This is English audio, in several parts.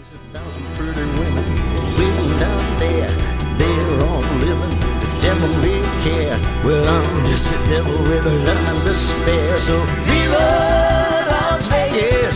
1,000 pretty women waiting down there. They're all living, the devil may care. Well, I'm just a devil with a love and despair. So Viva Las Vegas!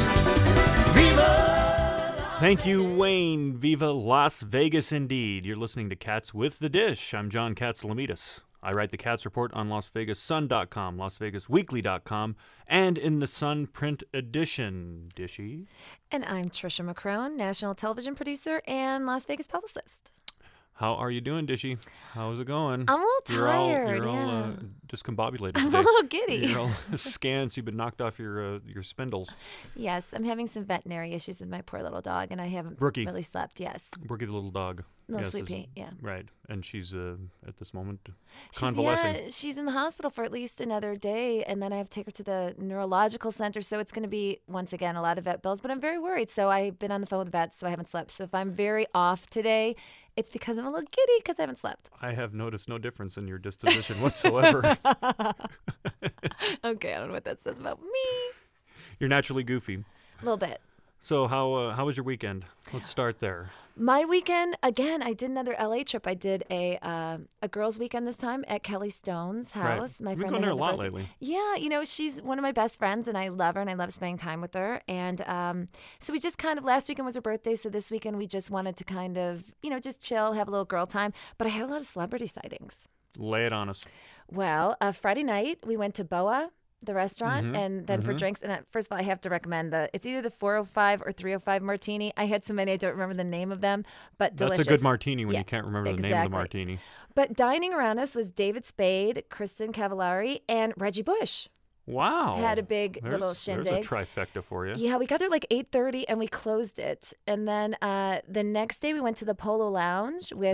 Viva! Thank you, Wayne. Viva Las Vegas indeed. You're listening to Cats with the Dish. I'm John Katz-Lamitas. I write the Cats Report on LasVegasSun.com, LasVegasWeekly.com, and in the Sun print edition. Dishy. And I'm Trisha McCrone, national television producer and Las Vegas publicist. How are you doing, Dishy? How's it going? I'm a little tired. You're all discombobulated I'm today. a little giddy. You're all scans. You've been knocked off your spindles. Yes, I'm having some veterinary issues with my poor little dog, and I haven't Brookie. really slept. Yes. Brookie, the little dog. Little Yes, Sweet Pea, yeah. Right. And she's, at this moment, convalescing. She's in the hospital for at least another day, and then I have to take her to the neurological center. So it's going to be, once again, a lot of vet bills. But I'm very worried. So I've been on the phone with the vets, so I haven't slept. So if I'm very off today, it's because I'm a little giddy because I haven't slept. I have noticed no difference in your disposition whatsoever. Okay, I don't know what that says about me. You're naturally goofy. A little bit. So how was your weekend? Let's start there. My weekend, again, I did another LA trip. I did a girls' weekend this time at Kelly Stone's house. Right. My You've friend been going there that a had lot the birthday. lately. Yeah, she's one of my best friends, and I love her, and I love spending time with her. And so we just kind of, last weekend was her birthday, so this weekend we just wanted to kind of, just chill, have a little girl time. But I had a lot of celebrity sightings. Lay it on us. Well, Friday night we went to Boa, the restaurant, and then for drinks. And first of all, I have to recommend it's either the 405 or 305 martini. I had so many, I don't remember the name of them, but delicious. That's a good martini when you can't remember the name of the martini. But dining around us was David Spade, Kristen Cavallari, and Reggie Bush. Wow. Had a big little shindig. There's a trifecta for you. Yeah, we got there like 8:30 and we closed it. And then the next day we went to the Polo Lounge with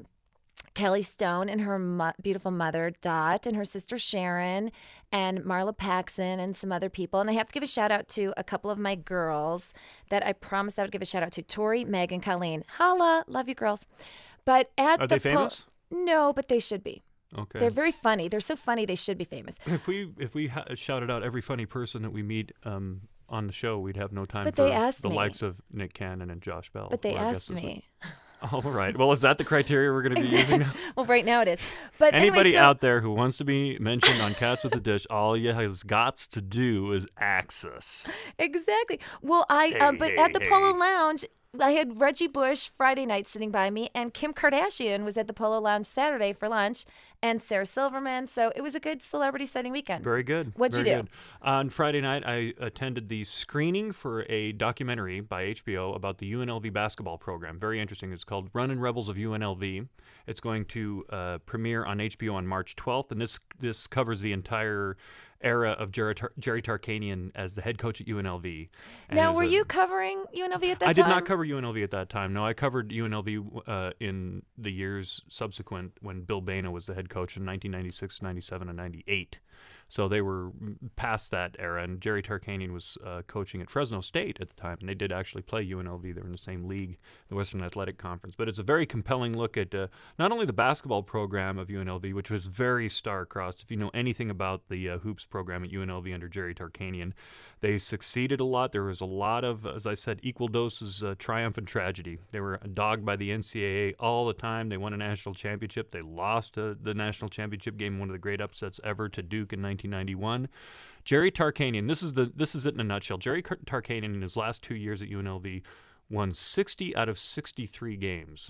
Kelly Stone and her beautiful mother, Dot, and her sister, Sharon, and Marla Paxson, and some other people. And I have to give a shout out to a couple of my girls that I promised I would give a shout out to. Tori, Meg, and Colleen. Holla. Love you, girls. But Are they famous? No, but they should be. Okay. They're very funny. They're so funny, they should be famous. If we shouted out every funny person that we meet on the show, we'd have no time But for they asked the me. likes of Nick Cannon and Josh Bell. But they who I asked guess is me. All right. Well, is that the criteria we're going to be using now? Well, right now it is. But Anybody anyway, out there who wants to be mentioned on Cats with the Dish, all you has got to do is access. Exactly. Well, at the Polo Lounge, I had Reggie Bush Friday night sitting by me, and Kim Kardashian was at the Polo Lounge Saturday for lunch, and Sarah Silverman. So it was a good celebrity sighting weekend. Very good. What'd you do? Good. On Friday night, I attended the screening for a documentary by HBO about the UNLV basketball program. Very interesting. It's called Runnin' Rebels of UNLV. It's going to premiere on HBO on March 12th, and this covers the entire era of Jerry Tarkanian as the head coach at UNLV. And now, were you covering UNLV at that time? I did not cover UNLV at that time. No, I covered UNLV in the years subsequent when Bill Baina was the head coach in 1996, 97, and 98. So they were past that era, and Jerry Tarkanian was coaching at Fresno State at the time, and they did actually play UNLV. They were in the same league, the Western Athletic Conference. But it's a very compelling look at not only the basketball program of UNLV, which was very star-crossed. If you know anything about the hoops program at UNLV under Jerry Tarkanian, they succeeded a lot. There was a lot of, as I said, equal doses triumph and tragedy. They were dogged by the NCAA all the time. They won a national championship. They lost the national championship game, one of the great upsets ever, to Duke in 1991. Jerry Tarkanian, this is it in a nutshell. Jerry Tarkanian in his last 2 years at UNLV won 60 out of 63 games.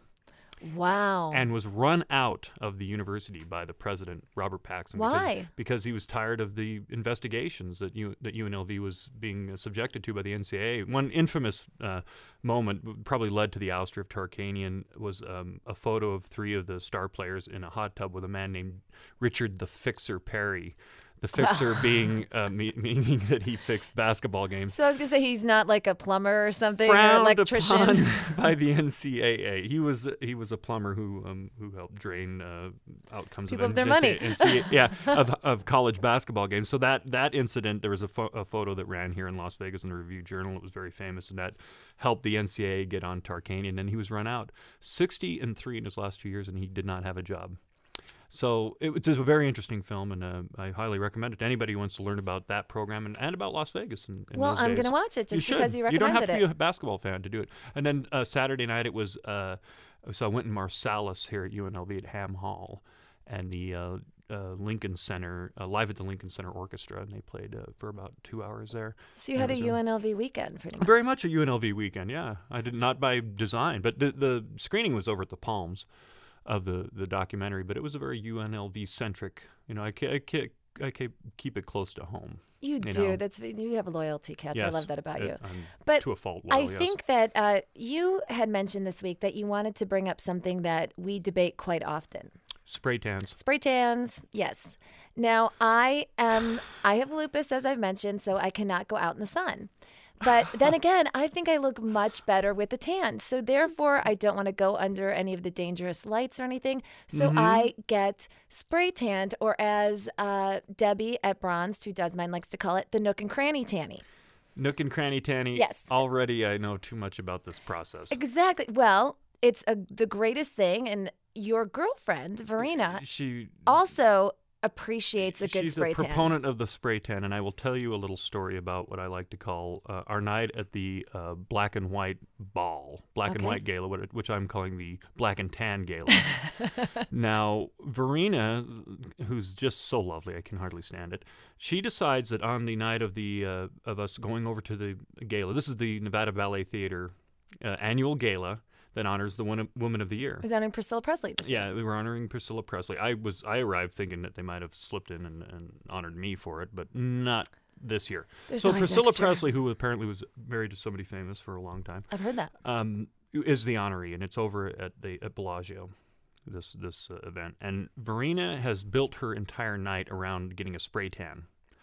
Wow. And was run out of the university by the president, Robert Paxson. Why? Because he was tired of the investigations that UNLV was being subjected to by the NCAA. One infamous moment probably led to the ouster of Tarkanian was a photo of 3 of the star players in a hot tub with a man named Richard the Fixer Perry. The fixer being meaning that he fixed basketball games. So I was gonna say he's not like a plumber or something, or Frowned an electrician. upon by the NCAA. He was a plumber who helped drain outcomes People of of their money. of college basketball games. So that incident, there was a photo that ran here in Las Vegas in the Review Journal. It was very famous, and that helped the NCAA get on Tarkanian, and he was run out 60-3 in his last 2 years, and he did not have a job. So it's a very interesting film, and I highly recommend it to anybody who wants to learn about that program and about Las Vegas. In Well, those I'm days. going to watch it just You because should. you You don't recommended have to it. be a basketball fan to do it. And then Saturday night it was so I went in Marsalis here at UNLV at Ham Hall, and the Lincoln Center, live at the Lincoln Center Orchestra, and they played for about 2 hours there. So you had a UNLV weekend, pretty much. Very much a UNLV weekend, yeah. I did not by design, but the screening was over at the Palms of the documentary, but it was a very UNLV centric. I keep it close to home. You do. You have loyalty, Katz. Yes, I love that about you. I'm But to a fault. I Yes. think that you had mentioned this week that you wanted to bring up something that we debate quite often. Spray tans. Spray tans, yes. Now, I have lupus, as I've mentioned, so I cannot go out in the sun. But then again, I think I look much better with the tan. So therefore, I don't want to go under any of the dangerous lights or anything. So I get spray tanned, or as Debbie at Bronze, who does mine, likes to call it, the nook and cranny tanny. Nook and cranny tanny. Yes. Already I know too much about this process. Exactly. Well, it's the greatest thing. And your girlfriend, Verena, She also appreciates a good She's spray a tan. proponent of the spray tan, and I will tell you a little story about what I like to call our night at the black and white ball, black and white gala, which I'm calling the black and tan gala. Now, Verena, who's just so lovely, I can hardly stand it, she decides that on the night of of us going over to the gala, this is the Nevada Ballet Theater annual gala that honors the Woman of the Year. It was honoring Priscilla Presley this year. Yeah, we were honoring Priscilla Presley. I arrived thinking that they might have slipped in and honored me for it, but not this year. There's So always Priscilla next year. Presley, who apparently was married to somebody famous for a long time, I've heard that. is the honoree, and it's over at Bellagio. This event, and Verena has built her entire night around getting a spray tan.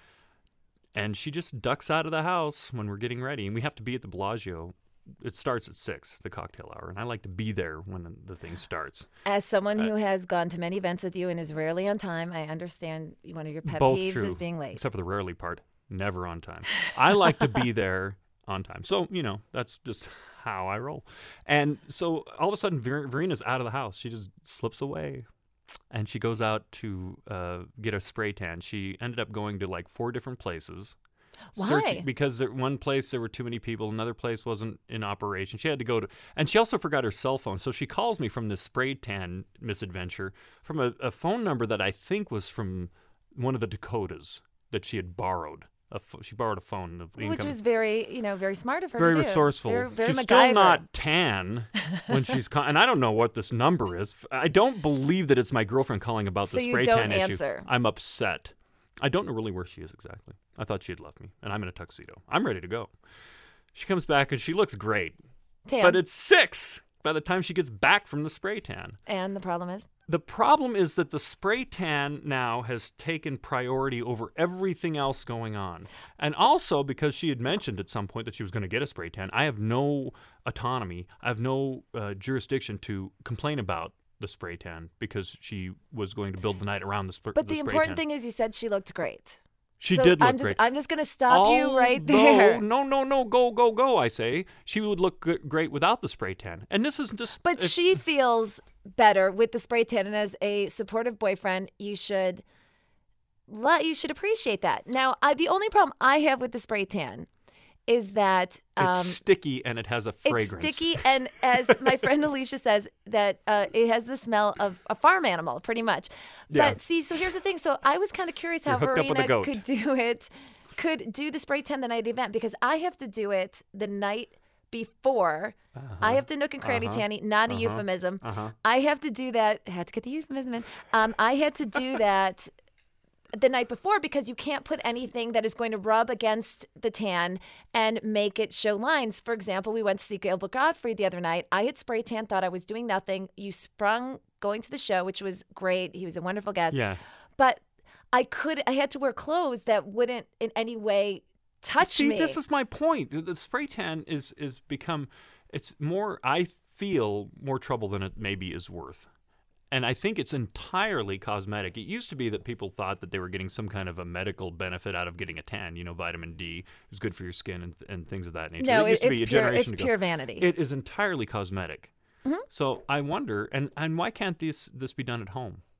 And she just ducks out of the house when we're getting ready, and we have to be at the Bellagio. It starts at 6, the cocktail hour, and I like to be there when the thing starts. As someone who has gone to many events with you and is rarely on time, I understand one of your pet Both peeves true, is being late. except for the rarely part. Never on time. I like to be there on time. So, that's just how I roll. And so all of a sudden, Verena's out of the house. She just slips away. And she goes out to get a spray tan. She ended up going to like 4 different places. Why? Because one place there were too many people, another place wasn't in operation. She had to go to, and she also forgot her cell phone. So she calls me from this spray tan misadventure from a phone number that I think was from one of the Dakotas that she had borrowed. She borrowed a phone. Which was very, very smart of her very to do. resourceful. Very She's MacGyver. still not tan when she's and I don't know what this number is. I don't believe that it's my girlfriend calling about So the you spray don't tan answer. issue. I'm upset. I don't know really where she is exactly. I thought she had left me, and I'm in a tuxedo. I'm ready to go. She comes back, and she looks great. Tan. But it's 6 by the time she gets back from the spray tan. And the problem is? The problem is that the spray tan now has taken priority over everything else going on. And also, because she had mentioned at some point that she was going to get a spray tan, I have no autonomy. I have no jurisdiction to complain about the spray tan because she was going to build the night around the spray tan. But the important thing is you said she looked great. She So did look I'm just, great. I'm just going to stop you right there. No, go, I say. She would look great without the spray tan. And this isn't just... But she feels better with the spray tan, and as a supportive boyfriend, you should appreciate that. Now, the only problem I have with the spray tan is that it's sticky and it has a fragrance. It's sticky, and as my friend Alicia says, that it has the smell of a farm animal, pretty much. Yeah. But see, so here's the thing. So I was kind of curious how You're hooked up with a Verena goat. could do the spray tan the night of the event, because I have to do it the night before. I have to nook and cranny tanny, not a euphemism. I have to do that. I had to get the euphemism in. I had to do that the night before, because you can't put anything that is going to rub against the tan and make it show lines. For example, we went to see Gilbert Gottfried the other night. I had spray tan, thought I was doing nothing. You sprung going to the show, which was great. He was a wonderful guest. Yeah. But I had to wear clothes that wouldn't in any way touch me. See, this is my point. The spray tan is become, it's more, I feel, more trouble than it maybe is worth. And I think it's entirely cosmetic. It used to be that people thought that they were getting some kind of a medical benefit out of getting a tan. Vitamin D is good for your skin and things of that nature. No, It used to be a it's pure. generation It's ago. pure vanity. It is entirely cosmetic. So I wonder, and why can't this be done at home?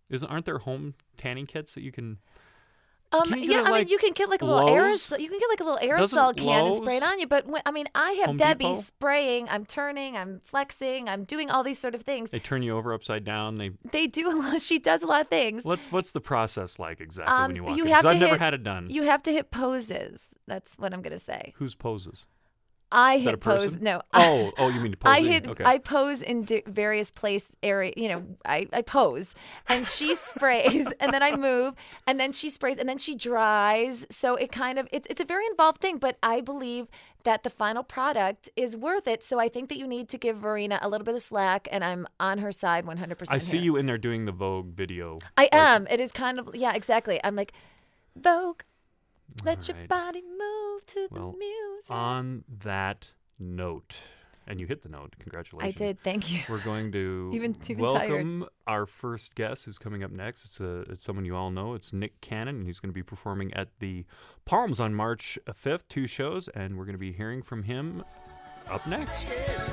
Aren't there home tanning kits that you can? Yeah, you can get like a little Lowe's? aerosol. You can get like a little aerosol Doesn't can and spray it Lowe's? on you. But I have Home Debbie Depot? spraying, I'm turning, I'm flexing, I'm doing all these sort of things. They turn you over upside down. They do a lot. She does a lot of things. What's the process like exactly when you walk you in? have 'Cause to I've never hit- had it done. You have to hit poses. That's what I'm gonna say. Whose poses? I Is that hit a pose. person? No. Oh, you mean posing? I hit. Okay. I pose in various place area. I pose, and she sprays, and then I move, and then she sprays, and then she dries. So it kind of it's a very involved thing. But I believe that the final product is worth it. So I think that you need to give Verena a little bit of slack, and I'm on her side 100%. I see you in there doing the Vogue video. I am. It is kind of exactly. I'm like Vogue. Let your right. body move to Well, the music. On that note, and you hit the note. I Congratulations. did. Thank you. We're going to Even welcome our first guest who's coming up next. It's someone you all know. It's Nick Cannon, and he's going to be performing at the Palms on March 5th, 2 shows, and we're going to be hearing from him up next.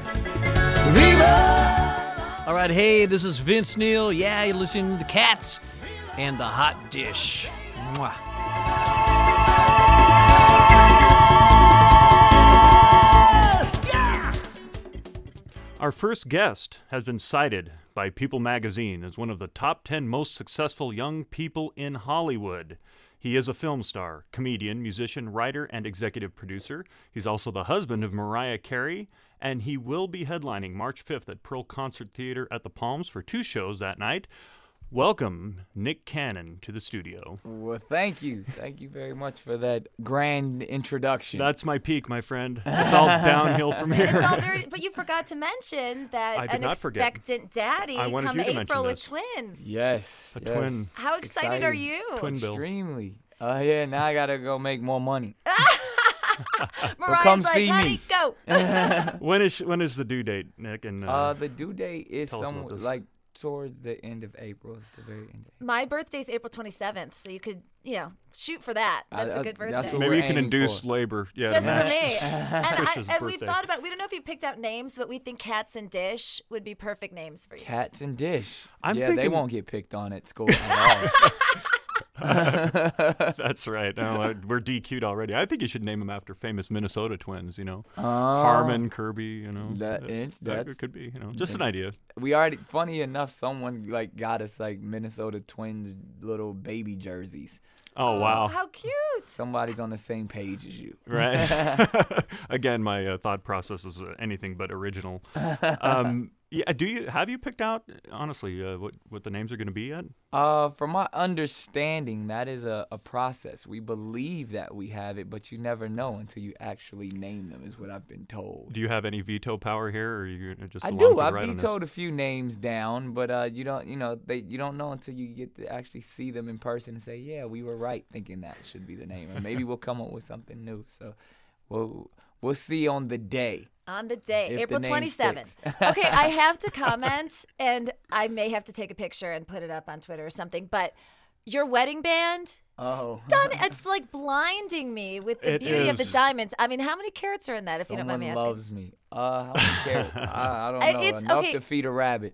All right, hey, this is Vince Neil. Yeah, you're listening to the Cats and the Hot Dish. Mwah. Our first guest has been cited by People magazine as one of the top 10 most successful young people in Hollywood. He is a film star, comedian, musician, writer, and executive producer. He's also the husband of Mariah Carey, and he will be headlining March 5th at Pearl Concert Theater at the Palms for 2 shows that night. Welcome, Nick Cannon, to the studio. Well, thank you. Thank you very much for that grand introduction. That's my peak, my friend. It's all downhill from here. It's all very, but you forgot to mention that I did an not forget. expectant daddy I wanted come you to mention April with this. twins. Yes. A yes. twin. How excited are you? Twin bill. Extremely. Yeah, now I got to go make more money. Mariah's come like, see honey, me." go. When is the due date, Nick? And The due date is tell us about somewhat this. like towards the end of April. It's the very end. My birthday's April 27th, so you could, shoot for that. That's a good birthday. that's what maybe we're you can aiming induce for. labor. Yeah, to Just for match. me. Trish's And we've birthday. thought about, we don't know if you picked out names, but we think Cats and Dish would be perfect names for you. Cats and Dish. I'm they thinking- won't get picked on at school at all. That's right. No, we're DQ'd already. I think you should name them after famous Minnesota twins. Harmon, Kirby. That could be. Just an idea. We already, funny enough, someone got us Minnesota Twins little baby jerseys. Oh wow! How cute. Somebody's on the same page as you. Right. Again, my thought process is anything but original. Yeah. Have you picked out honestly what the names are going to be yet? From my understanding, that is a process. We believe that we have it, but you never know until you actually name them, is what I've been told. Do you have any veto power here, or are you just I along do. for the I've ride on this? vetoed a few names down, but you don't know until you get to actually see them in person and say, yeah, we were right thinking that should be the name, or maybe we'll come up with something new. So, we'll see on the day. On the day, If April the name 27th. sticks. Okay, I have to comment, and I may have to take a picture and put it up on Twitter or something, but your wedding band, stunning. It's like blinding me with the It beauty of the is. diamonds. I mean, how many carats are in that, if you don't mind me Someone asking? loves me. How many carrots? I don't know. It's- Enough okay. to feed a rabbit.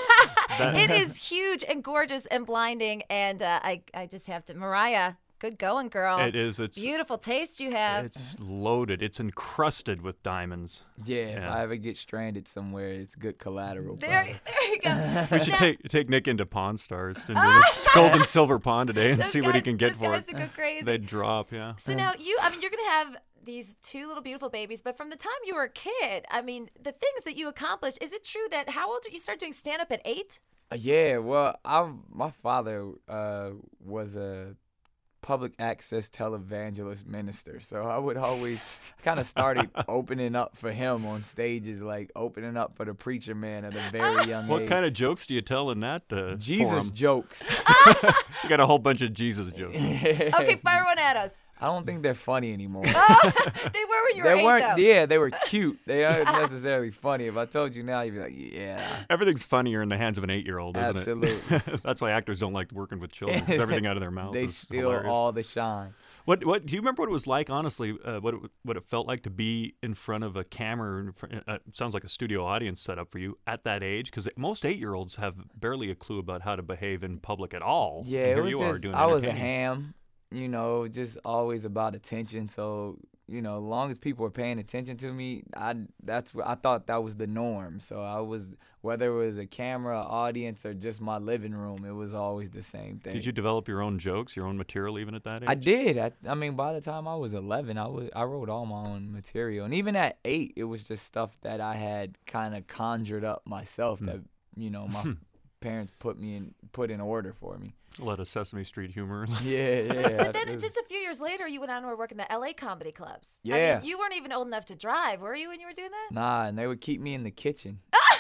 It is huge and gorgeous and blinding, and I just have to, Mariah, good going, girl. It is. It's Beautiful taste you have. It's loaded. It's encrusted with diamonds. Yeah, if Yeah. I ever get stranded somewhere, it's good collateral. There you go. We should Now- take Nick into Pawn Stars, into the Gold and Silver Pawn today, and Those see what he guys- can get those for guys it. would go crazy. They'd drop, yeah. So now you're going to have these 2 little beautiful babies, but from the time you were a kid, I mean, the things that you accomplished, is it true that how old did you start doing stand-up at 8? Yeah, well, my father was a public access televangelist minister, so I would always kind of started opening up for him on stages, like opening up for the preacher man at a very young What age. kind of jokes do you tell in that Jesus forum? jokes. You got a whole bunch of Jesus jokes. Okay, fire one at us. I don't think they're funny anymore. They were when you were They 8, weren't. though. Yeah, they were cute. They aren't necessarily funny. If I told you now, you'd be like, yeah, Everything's funnier in the hands of an 8-year-old, isn't absolutely. it? That's why actors don't like working with children, because everything out of their mouth They is steal hilarious. all the shine. What do you remember what it was like, honestly, what it felt like to be in front of a camera, sounds like a studio audience set up for you at that age? Because most 8-year-olds have barely a clue about how to behave in public at all. Yeah, and it here was you are doing I was a entertaining. ham, just always about attention. So, as long as people were paying attention to me, I thought that was the norm. So whether it was a camera, audience, or just my living room, it was always the same thing. Did you develop your own jokes, your own material even at that age? I did. I mean, by the time I was 11, I wrote all my own material. And even at 8, it was just stuff that I had kind of conjured up myself that, my parents put in order for me. A lot of Sesame Street humor. Yeah. But then just a few years later, you went on to work in the LA comedy clubs. Yeah. I mean, you weren't even old enough to drive, were you, when you were doing that? Nah, and they would keep me in the kitchen.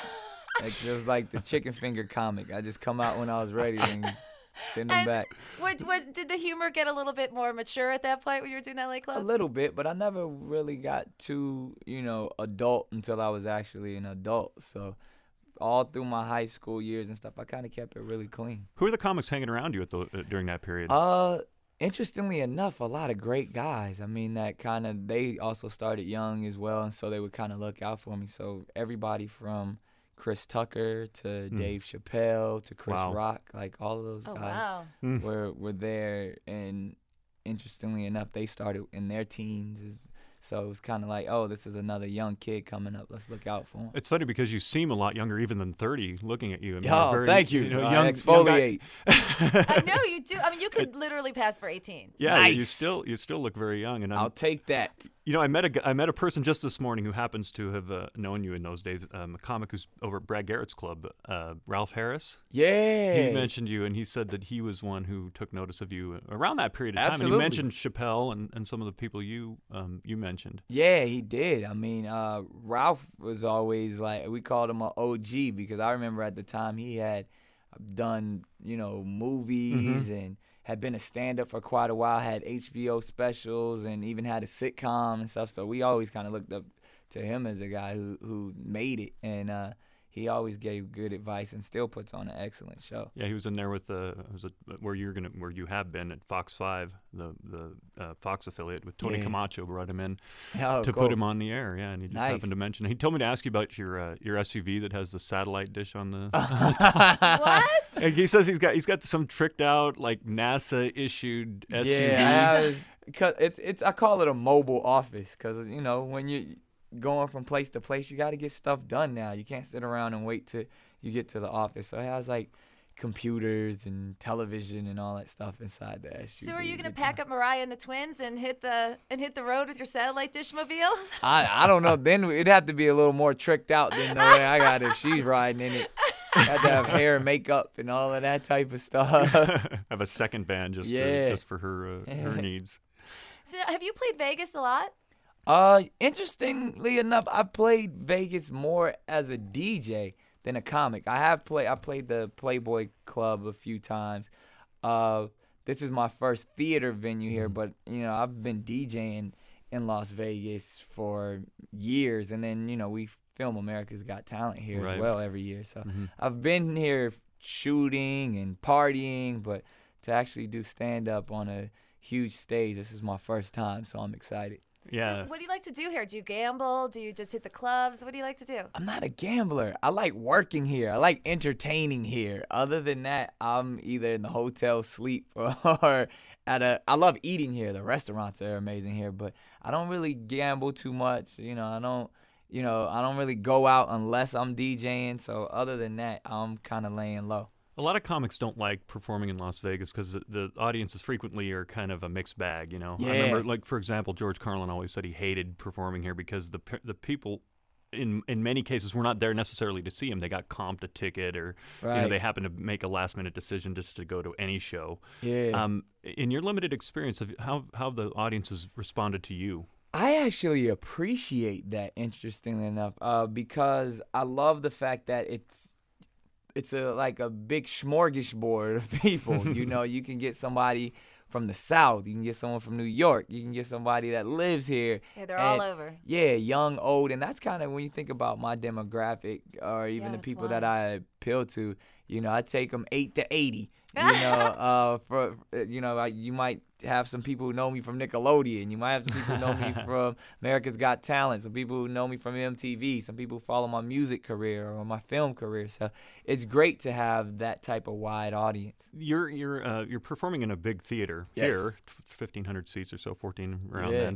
It was like the chicken finger comic. I just come out when I was ready and send them back. Did the humor get a little bit more mature at that point when you were doing LA clubs? A little bit, but I never really got too, adult until I was actually an adult. So all through my high school years and stuff, I kind of kept it really clean. Who are the comics hanging around you during that period? Interestingly enough, a lot of great guys. I mean, they also started young as well, and so they would kind of look out for me. So everybody from Chris Tucker to Dave Chappelle to Chris Rock, like all of those guys were there. And interestingly enough, they started in their teens. So it was kind of like, oh, this is another young kid coming up. Let's look out for him. It's funny because you seem a lot younger even than 30 looking at you. I mean, thank you. Young, exfoliate. I know you do. I mean, you could literally pass for 18. Yeah, nice. you still look very young. And I'll take that. I met a person just this morning who happens to have known you in those days, a comic who's over at Brad Garrett's club, Ralph Harris. Yeah. He mentioned you, and he said that he was one who took notice of you around that period of time. Absolutely. And he mentioned Chappelle and some of the people you mentioned. Yeah, he did. I mean, Ralph was always like, we called him an OG because I remember at the time he had done, movies and had been a stand-up for quite a while, had HBO specials, and even had a sitcom and stuff. So we always kind of looked up to him as a guy who made it, and he always gave good advice and still puts on an excellent show. Yeah, he was in there with where you have been at Fox 5, the Fox affiliate with Tony Camacho brought him in to put him on the air. Yeah, and he just happened to mention. He told me to ask you about your SUV that has the satellite dish on the. What? And he says he's got some tricked out like NASA issued SUV. Yeah, because I call it a mobile office because when you going from place to place, you got to get stuff done now. You can't sit around and wait till you get to the office. So it has like computers and television and all that stuff inside the SUV. So are you gonna pack up Mariah and the twins and hit the road with your satellite dish mobile? I don't know. Then it'd have to be a little more tricked out than the way I got if she's riding in it. Had to have hair and makeup and all of that type of stuff. Have a second van just for her needs. So have you played Vegas a lot? Interestingly enough, I played Vegas more as a DJ than a comic. I played the Playboy Club a few times. This is my first theater venue here, but I've been DJing in Las Vegas for years, and then we film America's Got Talent here as well every year. So I've been here shooting and partying, but to actually do stand up on a huge stage, this is my first time, so I'm excited. Yeah. So what do you like to do here? Do you gamble? Do you just hit the clubs? What do you like to do? I'm not a gambler. I like working here. I like entertaining here. Other than that, I'm either in the hotel sleep or I love eating here. The restaurants are amazing here, but I don't really gamble too much. I don't really go out unless I'm DJing. So other than that, I'm kind of laying low. A lot of comics don't like performing in Las Vegas because the audiences frequently are kind of a mixed bag, Yeah. I remember, like, for example, George Carlin always said he hated performing here because the people, in many cases, were not there necessarily to see him. They got comped a ticket or they happened to make a last-minute decision just to go to any show. Yeah. In your limited experience, how the audiences responded to you? I actually appreciate that, interestingly enough, because I love the fact that it's like a big smorgasbord of people. You can get somebody from the South. You can get someone from New York. You can get somebody that lives here. Yeah, they're all over. Yeah, young, old. And that's kind of when you think about my demographic or even the people that I appeal to, I take them 8 to 80. You might have some people who know me from Nickelodeon. You might have some people who know me from America's Got Talent. Some people who know me from MTV. Some people follow my music career or my film career. So it's great to have that type of wide audience. You're performing in a big theater Yes. here, 1,500 seats or so, 14 around Yeah. then.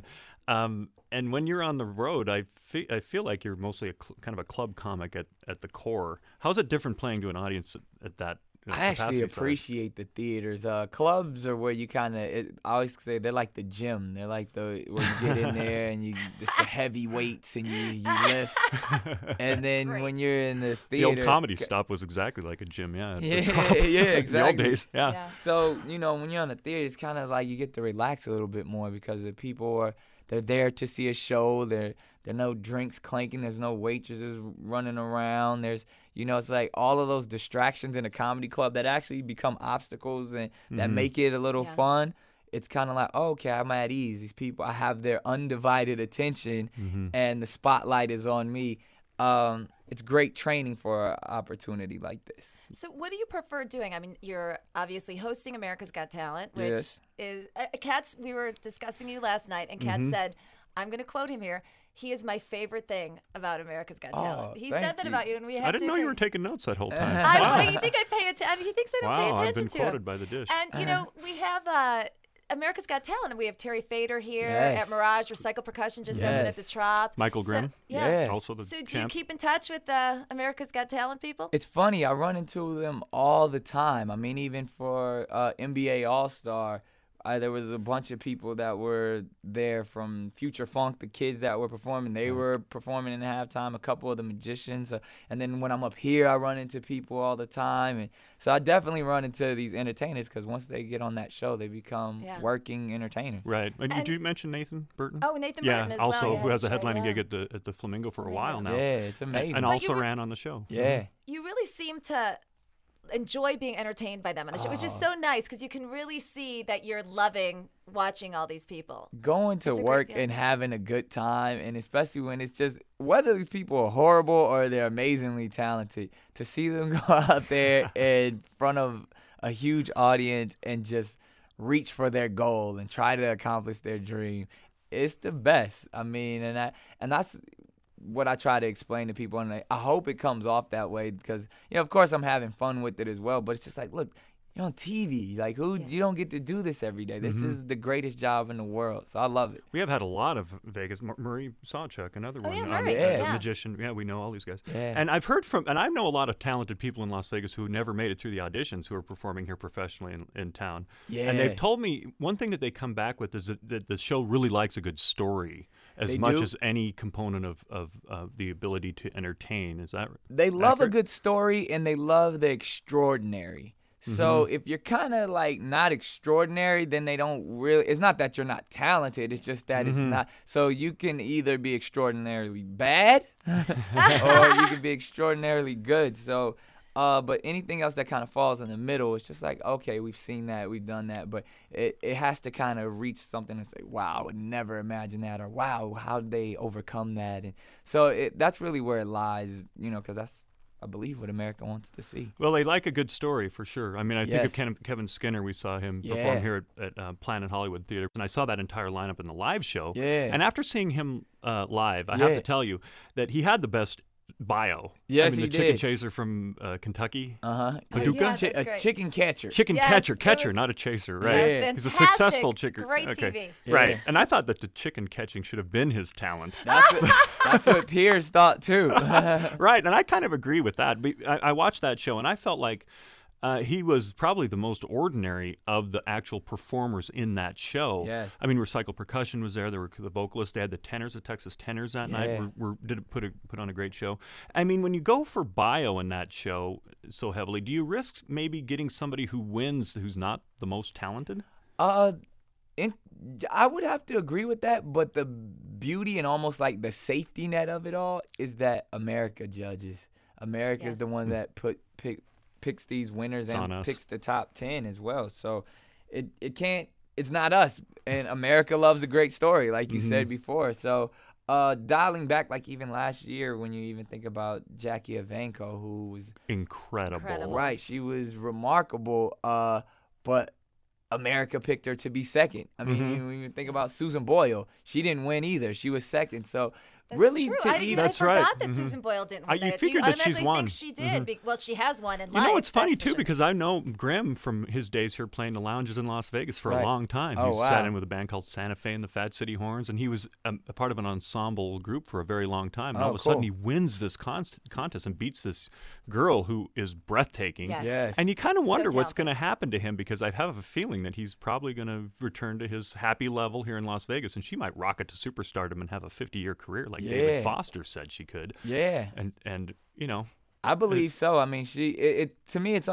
And when you're on the road, I feel like you're mostly kind of a club comic at the core. How's it different playing to an audience at that? I actually capacity size? appreciate the theaters. Clubs are where you kind of, I always say they're like the gym. They're like where you get in there and it's the heavy weights and you lift. And then great. when you're in the The theater, old comedy stop was exactly like a gym, yeah. Yeah, The exactly. old days, yeah. Yeah. So, when you're on the theater, it's kind of like you get to relax a little bit more because the people they're there to see a show. There are no drinks clanking. There's no waitresses running around. There's, it's like all of those distractions in a comedy club that actually become obstacles and that make it a little Yeah. fun. It's kind of like, oh, okay, I'm at ease. These people, I have their undivided attention and the spotlight is on me. It's great training for an opportunity like this. So what do you prefer doing? I mean, you're obviously hosting America's Got Talent, which Yes. is Katz. We were discussing you last night, and Katz said, "I'm going to quote him here. He is my favorite thing about America's Got Talent." Oh, He thank said that you. about you, and we had I didn't to know you were agree. taking notes that whole time. What do you think I pay attention? He thinks I don't pay Wow, I've attention been to quoted him. by the dish. And we have America's Got Talent, and we have Terry Fader here Yes. at Mirage Recycle Percussion, just opened at the Yes. Trop. Michael So- Grimm, yeah. Yeah. also the So do you champ. keep in touch with America's Got Talent people? It's funny. I run into them all the time. I mean, even for NBA All-Star, there was a bunch of people that were there from Future Funk, the kids that were performing. They were performing in halftime, a couple of the magicians. And then when I'm up here, I run into people all the time. And so I definitely run into these entertainers because once they get on that show, they become Yeah. working entertainers. Right. And And- did you mention Nathan Burton? Oh, Nathan yeah, Burton as also well. who has a Yes, headlining yeah. gig at the Flamingo for a Flamingo. while now. Yeah, it's amazing. And But also you were- ran on the show. yeah. You really seem to enjoy being entertained by them on the show, which is so nice because you can really see that you're loving watching all these people. Going to It's a great work feeling. and having a good time, and especially when it's just whether these people are horrible or they're amazingly talented, to see them go out there in front of a huge audience and just reach for their goal and try to accomplish their dream, it's the best. I mean, and that's what I try to explain to people, and I hope it comes off that way because, of course I'm having fun with it as well, but it's just like, look, you're on TV. Like, you don't get to do this every day. This is the greatest job in the world, so I love it. We have had a lot of Vegas. Marie Sawchuk, another one. yeah, a Murray, yeah. magician. Yeah, we know all these guys. Yeah. And I've heard and I know a lot of talented people in Las Vegas who never made it through the auditions who are performing here professionally in town. Yeah. And they've told me one thing that they come back with is that the show really likes a good story as They much do. as any component of the ability to entertain. Is that They love accurate? a good story and they love the extraordinary. So if you're kind of like not extraordinary, then they don't really. It's not that you're not talented. It's just that it's not. So you can either be extraordinarily bad, or you can be extraordinarily good. So, but anything else that kind of falls in the middle, it's just like, okay, we've seen that, we've done that, but it has to kind of reach something and say, wow, I would never imagine that, or wow, how did they overcome that? And so that's really where it lies, because that's, I believe, what America wants to see. Well, they like a good story for sure. I mean, I think Yes. of Kevin Skinner. We saw him Yeah. perform here at Planet Hollywood Theater, and I saw that entire lineup in the live show. Yeah. And after seeing him live, I have Yeah. to tell you that he had the best bio. Yes, I mean, he the chicken did. chaser from Kentucky. Paducah? yeah, that's A great. chicken catcher. Chicken Yes, catcher, it was- not a chaser, right? Yes, Yeah. He's a fantastic. successful chicken. Great okay. TV. Right. Yeah. And I thought that the chicken catching should have been his talent. That's what Piers thought too. Right, and I kind of agree with that. But I watched that show, and I felt like he was probably the most ordinary of the actual performers in that show. Yes. I mean, Recycle Percussion was there. There were the vocalists. They had the tenors, the Texas Tenors that night. Yeah. Did put on a great show. I mean, when you go for bio in that show so heavily, do you risk maybe getting somebody who wins who's not the most talented? I would have to agree with that, but the beauty and almost like the safety net of it all is that America judges. America is Yes. the one that picks these winners It's on and us. picks the top 10 as well. So it can't. It's not us. And America loves a great story, like you said before. So dialing back, like even last year, when you even think about Jackie Evancho, who was Incredible. Incredible. right, she was remarkable. But America picked her to be second. I mean, when you think about Susan Boyle, she didn't win either. She was second. So That's really, true. to I even forgot that Susan Boyle didn't win. You that. figured that she's automatically won. think she did. Well, she has won in You life. know, it's funny that's for too sure. because I know Graham from his days here playing the lounges in Las Vegas for a Right. long time. Oh, He wow. sat in with a band called Santa Fe and the Fat City Horns, and he was a part of an ensemble group for a very long time. And all Oh, of a sudden, cool. he wins this contest and beats this girl who is breathtaking. Yes. Yes. And you kind of So wonder what's talented. going to happen to him because I have a feeling that he's probably going to return to his happy level here in Las Vegas, and she might rocket to superstardom and have a 50-year career like Yeah. David Foster said she could. Yeah. And you know, I believe It's- so. I mean, it to me, it's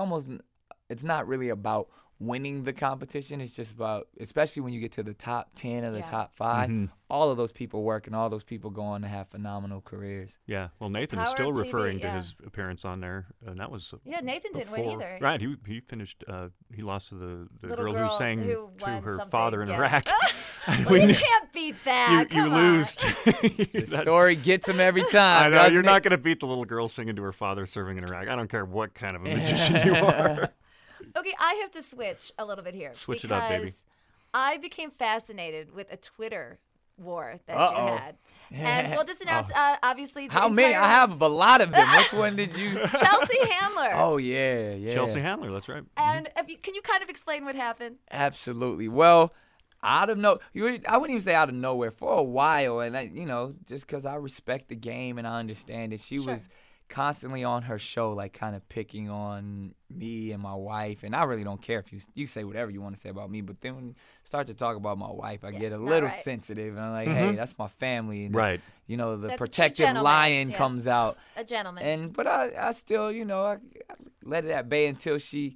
not really about winning the competition. It's just about, especially when you get to the top 10 or the Yeah. top 5, Mm-hmm. all of those people work and all those people go on to have phenomenal careers. yeah. Well, Nathan is Power still of TV, referring to yeah. his appearance on there, and that was Yeah, Nathan didn't win before- either. Right, he finished. He lost to the Little girl girl who sang who to won her something, father in yeah. Iraq. Well, you can't beat that. you Come on. lose. The story gets them every time. I know doesn't you're it? not going to beat the little girl singing to her father serving in Iraq. I don't care what kind of a magician you are. Okay, I have to switch a little bit here. Switch it up, baby. Because I became fascinated with a Twitter war that Uh-oh. you had. And we'll just announce, obviously, the How many? entire- I have a lot of them. Which one did you? Chelsea Handler. Oh yeah, yeah. Chelsea Handler, that's right. And can you kind of explain what happened? Absolutely. Well, I wouldn't even say out of nowhere for a while, and just because I respect the game and I understand it, she Sure. was constantly on her show, like kind of picking on me and my wife. And I really don't care if you say whatever you want to say about me, but then when you start to talk about my wife, I get a not little right. sensitive, and I'm like, hey, that's my family, and Right. the That's a true protective gentleman, lion yes. comes out. A gentleman. But I still, I let it at bay until she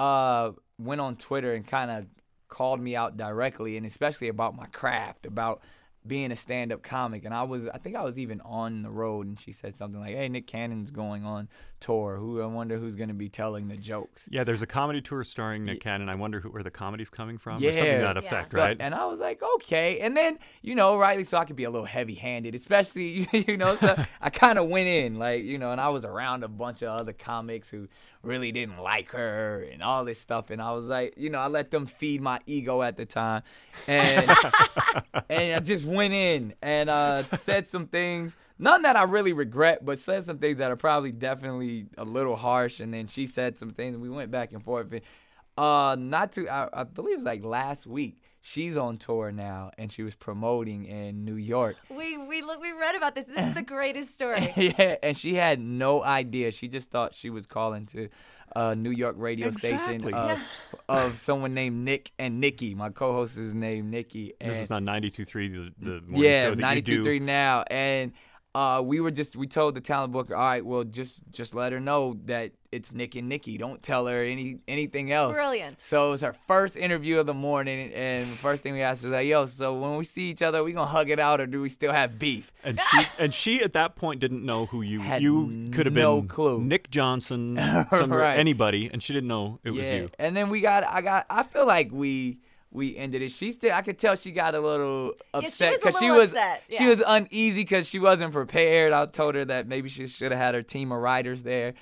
went on Twitter and kind of called me out directly, and especially about my craft, about being a stand-up comic. And I think I was even on the road, and she said something like, hey, Nick Cannon's going on tour. I wonder who's going to be telling the jokes. Yeah, there's a comedy tour starring Nick Cannon. I wonder where the comedy's coming from. Or Yeah. something to that Yeah. effect, So- right? And I was like, okay. And then, rightly so, I could be a little heavy-handed, especially, so I kind of went in, like, and I was around a bunch of other comics who really didn't like her and all this stuff. And I was like, I let them feed my ego at the time. And, and I just went in and said some things, none that I really regret, but said some things that are probably definitely a little harsh. And then she said some things, and we went back and forth. I believe it was like last week. She's on tour now, and she was promoting in New York. We read about this. This is the greatest story. Yeah, and she had no idea. She just thought she was calling to a New York radio station Exactly. of someone named Nick and Nikki. My co-host is named Nikki. This and- is not 92.3, the morning yeah, show that you do. 92.3 now. And we told the talent booker, all right, well, just let her know that it's Nick and Nikki. Don't tell her anything else. Brilliant. So it was her first interview of the morning, and the first thing we asked was like, yo, so when we see each other, we gonna hug it out, or do we still have beef? And she at that point didn't know who you Had could have no been clue. Nick Johnson, Right. anybody, and she didn't know it was you. And then I feel like we ended it. I could tell she got a little upset was a she little was upset, she yeah. was uneasy because she wasn't prepared. I told her that maybe she should have had her team of writers there.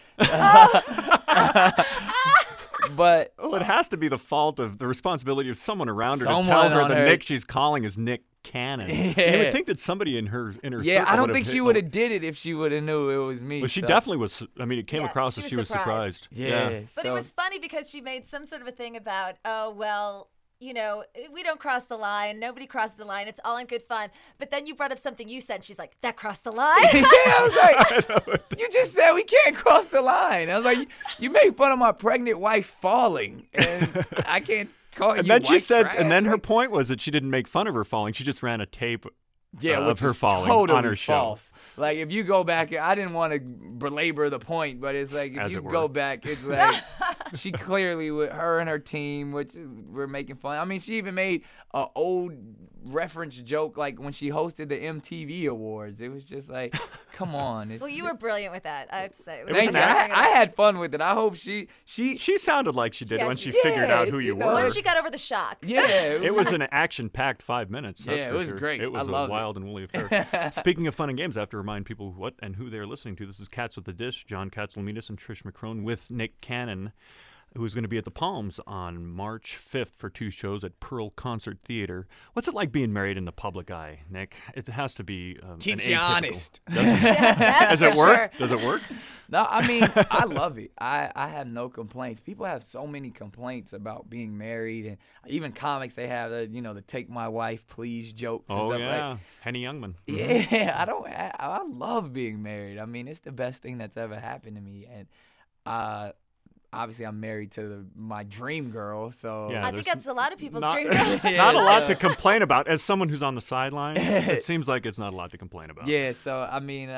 But Well, it has to be the fault of the responsibility of someone around her to Someone tell her on the her- Nick she's calling is Nick Cannon. You Yeah. would think that somebody in her yeah, I circle don't think she would have did it if she would have knew it was me. Well, she so- definitely was. I mean, it came Yeah, across she as was she was surprised. surprised. Yeah. But it was funny because she made some sort of a thing about, oh, well, we don't cross the line. Nobody crosses the line. It's all in good fun. But then you brought up something you said. And she's like, that crossed the line? Yeah, I was like, you just said we can't cross the line. I was like, you made fun of my pregnant wife falling, and I can't call you And then she white said, trash. and then her point was that she didn't make fun of her falling. She just ran a tape Yeah, of which her is falling totally on her show. false. Like, if you go back, I didn't want to belabor the point, but it's like, if As you it were. go back, it's like, she clearly, with her and her team, which we're making fun. I mean, she even made an old reference joke, like when she hosted the MTV Awards. It was just like, come on. It's, Well, you were brilliant with that, I have to say. It was Thank you. amazing. I had fun with it. I hope she She sounded like she did Yeah, when she she did. figured out who Yeah, you you know, were. Once she got over the shock. yeah. It was an action-packed 5 minutes. That's Yeah, it for was sure. great. It was I a loved it. wild and woolly affair. Speaking of fun and games, I have to remind people what and who they're listening to. This is Cats with the Dish. John Katzlamidas and Trish McCrone with Nick Cannon. who's going to be at the Palms on March 5th for 2 shows at Pearl Concert Theater. What's it like being married in the public eye, Nick? It has to be Keeps an you atypical. honest. Does it work? Does it work? No, I mean, I love it. I have no complaints. People have so many complaints about being married, and even comics, they have the take my wife please jokes and Oh, stuff yeah. like. Henny Youngman. Yeah, I love being married. I mean, it's the best thing that's ever happened to me, and obviously I'm married to my dream girl, so Yeah. I think there's that's a lot of people's not- dream girl. Not a lot to complain about. As someone who's on the sidelines, it seems like it's not a lot to complain about. yeah. So I mean,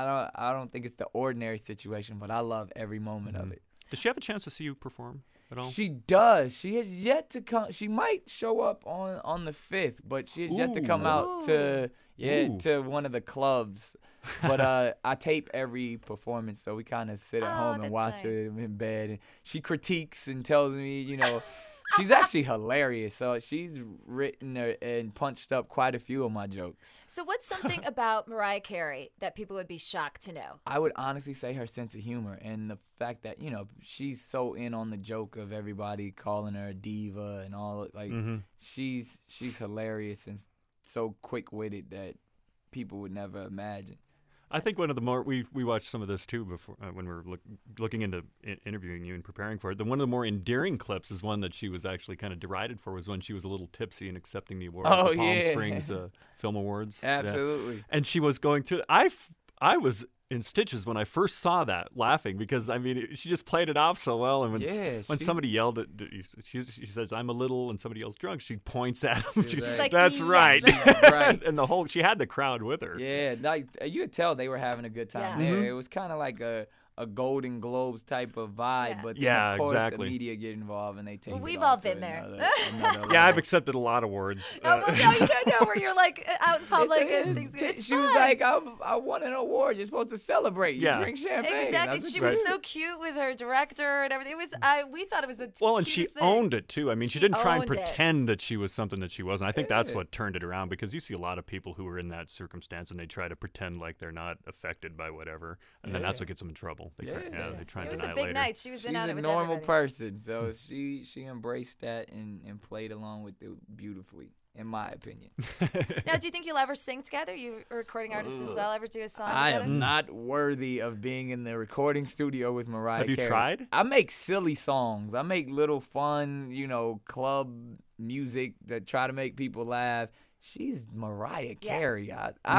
I don't think it's the ordinary situation, but I love every moment of it. Does she have a chance to see you perform at all? She does. She has yet to come. She might show up on the 5th, but she has yet to come out to Ooh. to one of the clubs. But I tape every performance, so we kind of sit at home and that's watch nice. it in bed. And she critiques and tells me, she's actually hilarious. So she's written and punched up quite a few of my jokes. So what's something about Mariah Carey that people would be shocked to know? I would honestly say her sense of humor and the fact that, she's so in on the joke of everybody calling her a diva and all. Like, she's hilarious and so quick-witted that people would never imagine. I think one of the more we watched some of this too before when we were looking into interviewing you and preparing for it. One of the more endearing clips is one that she was actually kind of derided for, was when she was a little tipsy and accepting the award at the Palm Springs Film Awards. Absolutely. Yeah. And she was going through. I was in stitches when I first saw that, laughing, because I mean she just played it off so well. And when somebody yelled at, she says I'm a little, and somebody else drunk, she points at him. She's like, that's "Yes." right. Right. And she had the crowd with her. Yeah, like you could tell they were having a good time Yeah. there. It was kind of like a Golden Globes type of vibe, Yeah. but then Yeah, of course exactly. the media get involved and they take Well, it we've on all to been there. another Yeah, I've level. accepted a lot of awards. Oh, well, no, you don't know where you're like out in public and things. It's She was fun. like, I won an award. You're supposed to celebrate. You Yeah. drink champagne. Exactly. That's She what was you so cute with her director and everything. It was. We thought it was the Well, and she cutest thing. owned it too. I mean, she She didn't try and owned it. pretend that she was something that she wasn't. I think that's Yeah. what turned it around, because you see a lot of people who are in that circumstance and they try to pretend like they're not affected by whatever, and then that's Yeah. what gets them in trouble. They Yeah. they try and It was deny a it big later. night. She was She's in on a it with normal everybody. person, so she embraced that and played along with it beautifully, in my opinion. Now, do you think you'll ever sing together? You a recording artist as well. Ever do a song I together? am not worthy of being in the recording studio with Mariah Have you Carey. tried? I make silly songs. I make little fun, club music that try to make people laugh. She's Mariah Carey.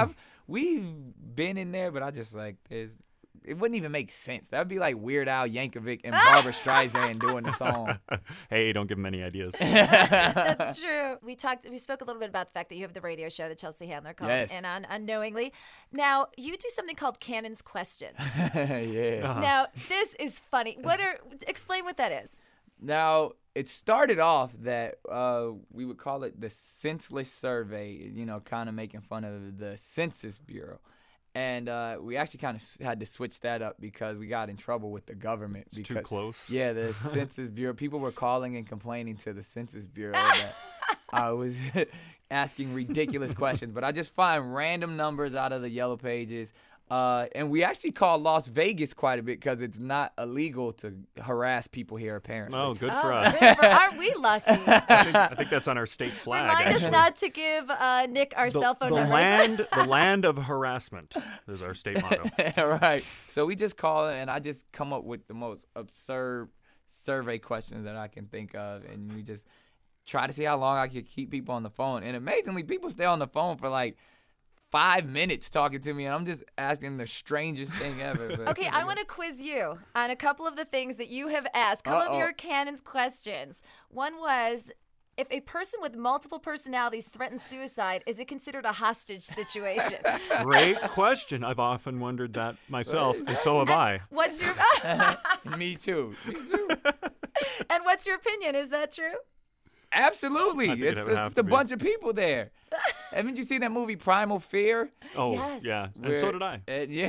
We've been in there, but I just it wouldn't even make sense. That'd be like Weird Al Yankovic and Barbara Streisand doing the song. Hey, don't give them any ideas. That's true. We spoke a little bit about the fact that you have the radio show that Chelsea Handler called Yes. In On Unknowingly. Now, you do something called Cannon's Questions. Yeah. Now, this is funny. Explain what that is. Now, it started off that we would call it the senseless survey, kind of making fun of the Census Bureau. And we actually kind of had to switch that up because we got in trouble with the government. It's too close. Yeah, the Census Bureau. People were calling and complaining to the Census Bureau that I was asking ridiculous questions. But I just find random numbers out of the yellow pages. And we actually call Las Vegas quite a bit because it's not illegal to harass people here, apparently. Oh, good for us. Aren't we lucky? I think that's on our state flag. Remind us actually. not to give Nick our cell phone numbers. the land of harassment is our state motto. Right. So we just call it, and I just come up with the most absurd survey questions that I can think of, and we just try to see how long I can keep people on the phone. And amazingly, people stay on the phone for like 5 minutes talking to me, and I'm just asking the strangest thing ever. But, Okay, I want to quiz you on a couple of the things that you have asked. A couple of your Cannon's questions. One was, if a person with multiple personalities threatens suicide, is it considered a hostage situation? Great question. I've often wondered that myself, and so have I. What's your Me too. Me too. and what's your opinion? Is that true? Absolutely. I think it would have It's to a be. bunch of people there. Haven't you seen that movie Primal Fear? Oh, Yes. yeah. And so did I.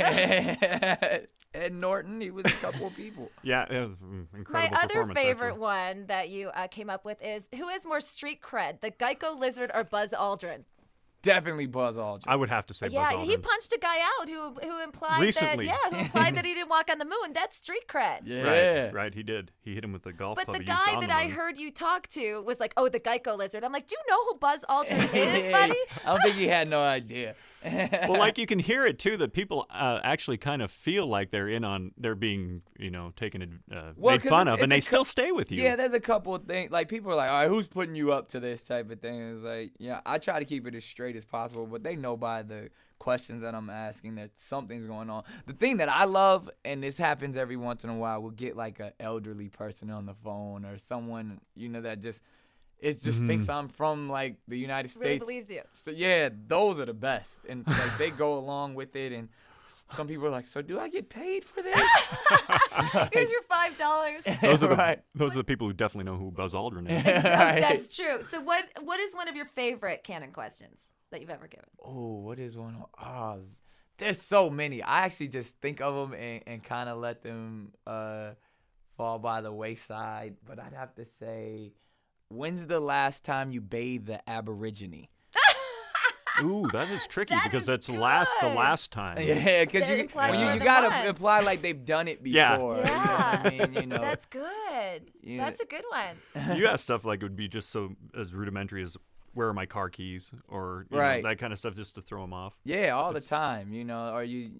Ed Norton, he was a couple of people. Yeah, incredible My other performance, favorite actually. one that you came up with is, who has more street cred, the Geico Lizard or Buzz Aldrin? Definitely Buzz Aldrin. I would have to say Buzz Yeah, Aldrin. he punched a guy out who implied Recently. that who implied that he didn't walk on the moon. That's street cred. Yeah. Right, he did. He hit him with the golf But club the he used guy on that the I moon. heard you talk to was like, "Oh, the Geico lizard." I'm like, "Do you know who Buzz Aldrin is, buddy?" I don't think he had no idea. Well, like you can hear it too that people actually kind of feel like they're being taken Well, made 'cause fun it's- of, and it's a they still stay with you. Yeah, there's a couple of things. Like, people are like, all right, who's putting you up to this type of thing? It's like, I try to keep it as straight as possible, but they know by the questions that I'm asking that something's going on. The thing that I love, and this happens every once in a while, we'll get like an elderly person on the phone or someone, that just thinks I'm from like the United States. Really believes you. So yeah, those are the best, and like they go along with it. And some people are like, "So do I get paid for this?" Here's your $5. Those are the Right. those are the people who definitely know who Buzz Aldrin is. Right. That's true. So what is one of your favorite canon questions that you've ever given? Oh, what is one? Oh, there's so many. I actually just think of them and kind of let them fall by the wayside. But I'd have to say, when's the last time you bathed the Aborigine? Ooh, that is tricky That because is that's the good. last time. Yeah, because That implies you more than gotta once. imply like they've done it before. Yeah. You know what I mean? That's good. Yeah. That's a good one. You ask stuff like it would be just so as rudimentary as where are my car keys or Right. that kind of stuff just to throw them off. Yeah, all the time, or you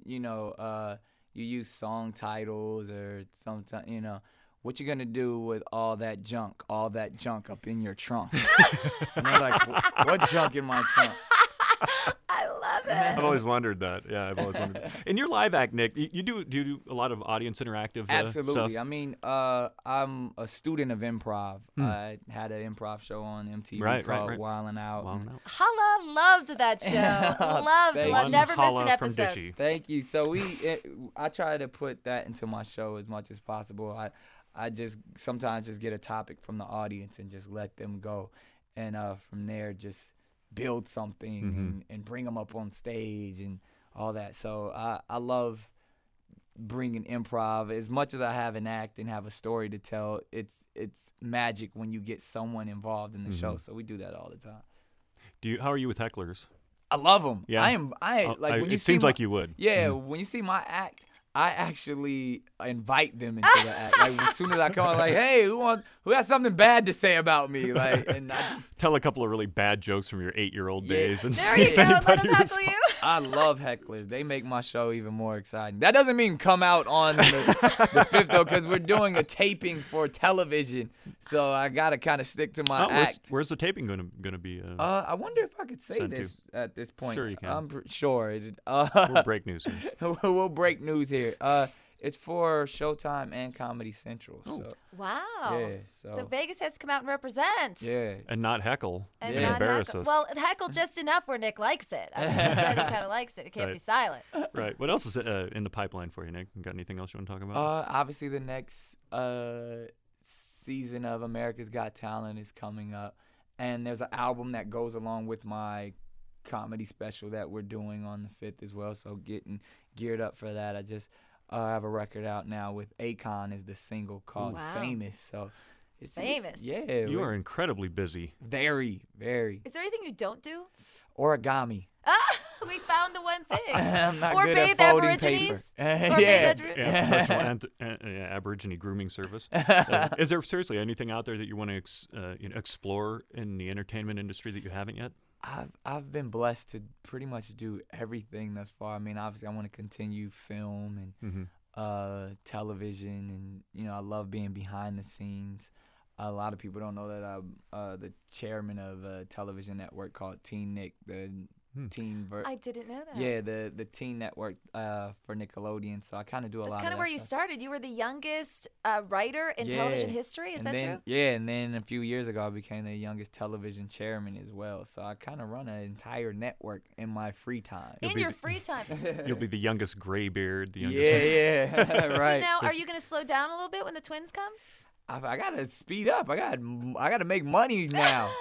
use song titles or sometimes, what you gonna do with all that junk up in your trunk? And they're like, what junk in my trunk? I love it. I've always wondered that. Yeah, I've always wondered. In your live act, Nick, you do a lot of audience interactive Absolutely. stuff? I mean, I'm a student of improv. I had an improv show on MTV Right, called right. Wildin' Out. Wildin' Out. Holla loved that show. Loved. Thank Loved. you. Never missed Holla an from episode. Dishy. Thank you. So I try to put that into my show as much as possible. I just sometimes just get a topic from the audience and just let them go, and from there just build something and bring them up on stage and all that. So I love bringing improv as much as I have an act and have a story to tell. It's magic when you get someone involved in the show. So we do that all the time. How are you with hecklers? I love them. Yeah. When you it see seems like you would. Yeah, when you see my act, I actually invite them into the act. Like, as soon as I come out, like, hey, who has something bad to say about me? Like, and I just, Tell a couple of really bad jokes from your 8-year-old Yeah. days and There see you if go. Let anybody him heckle responds. you. I love hecklers. They make my show even more exciting. That doesn't mean come out on the 5th, though, because we're doing a taping for television. So I got to kind of stick to my act. Where's the taping going to be? I wonder if I could say Sent to. this at this point. Sure you can. I'm sure. We'll break news here. We'll break news here. It's for Showtime and Comedy Central. Oh. So Wow. yeah, So Vegas has to come out and represent. yeah. And not heckle. And And not embarrass heckle. us. Well, heckle just enough where Nick likes it. I mean, he said he kind of likes it. It can't Right. be silent. Right. What else is in the pipeline for you, Nick? You got anything else you want to talk about? Obviously the next season of America's Got Talent is coming up, and there's an album that goes along with my comedy special that we're doing on the 5th as well. So getting geared up for that. I just have a record out now with Akon is the single called Wow. Famous. So it's Famous. Yeah, you are incredibly busy. very, very Is there anything you don't do? origami. We found the one thing. I'm not Or good bathe at folding Aborigines. paper. Or bathe yeah. Abor- Yeah, personal Aborigine grooming service. Is there seriously anything out there that you want to explore in the entertainment industry that you haven't yet? I've been blessed to pretty much do everything thus far. I mean, obviously, I want to continue film and television, and I love being behind the scenes. A lot of people don't know that I'm the chairman of a television network called Teen Nick, the teen. I didn't know that. Yeah, the teen network for Nickelodeon. So I kind of do a lot. That's of kind of that where you stuff. started. You were the youngest writer in television history. Is and that then, true? Yeah, and then a few years ago, I became the youngest television chairman as well. So I kind of run an entire network in my free time. In your free time. You'll be the youngest graybeard, the youngest. Yeah, right. So now, are you going to slow down a little bit when the twins come? I gotta speed up. I gotta make money now.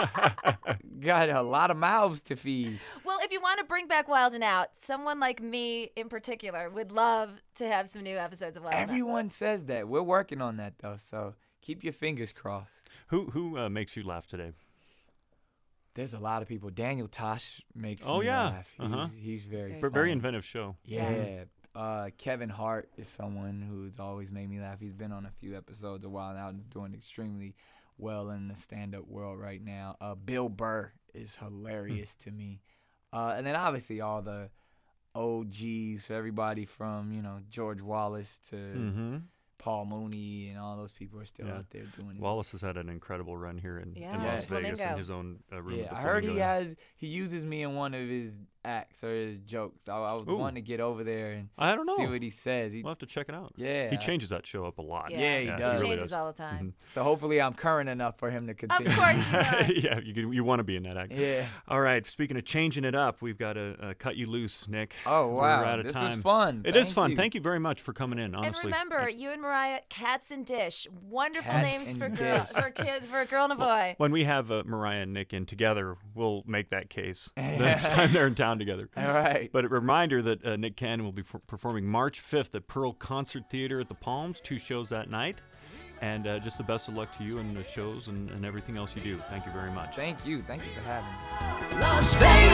Got a lot of mouths to feed. Well, if you want to bring back Wild and Out, someone like me in particular would love to have some new episodes of Wild and Out. Everyone says that. We're working on that though, so keep your fingers crossed. Who makes you laugh today? There's a lot of people. Daniel Tosh makes Oh, me yeah. laugh. He's very Very funny. Very inventive show. Yeah. Kevin Hart is someone who's always made me laugh. He's been on a few episodes a while now and doing extremely well in the stand-up world right now. Bill Burr is hilarious to me. And then obviously all the OGs, everybody from, George Wallace to Paul Mooney and all those people are still out there doing it. Wallace has had an incredible run here in Yeah, Las Vegas Flamingo. in his own room. Yeah, at the I heard Flamingo. he uses me in one of his acts or his jokes. I was Ooh. wanting to get over there and I don't know. see what he says. We'll have to check it out. Yeah. He changes that show up a lot. Yeah, he does. It really changes does. all the time. So hopefully I'm current enough for him to Of continue. course you are. Yeah, you want to be in that act. Yeah. All right, speaking of changing it up, we've got to cut you loose, Nick. Oh, We're wow. out of This time. was fun. It is Thank fun. you. Thank you very much for coming in, honestly. And remember, you and Mariah, Cats and Dish, wonderful Cats names and for Dish. for kids, for a girl and a boy. When we have Mariah and Nick in together, we'll make that case the next time they're in town together. All right. But a reminder that Nick Cannon will be performing March 5th at Pearl Concert Theater at the Palms, 2 shows that night. And just the best of luck to you and the shows and everything else you do. Thank you very much. Thank you. Thank you for having me. Las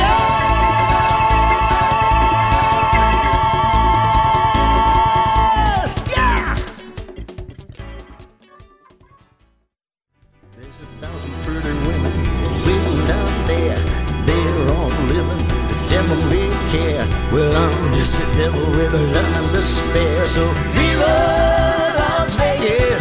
Vegas! Yeah! There's 1,000 pretty women waiting out there. They're all living the devil may care. Well, I'm just a devil with a love and despair. So viva Las Vegas!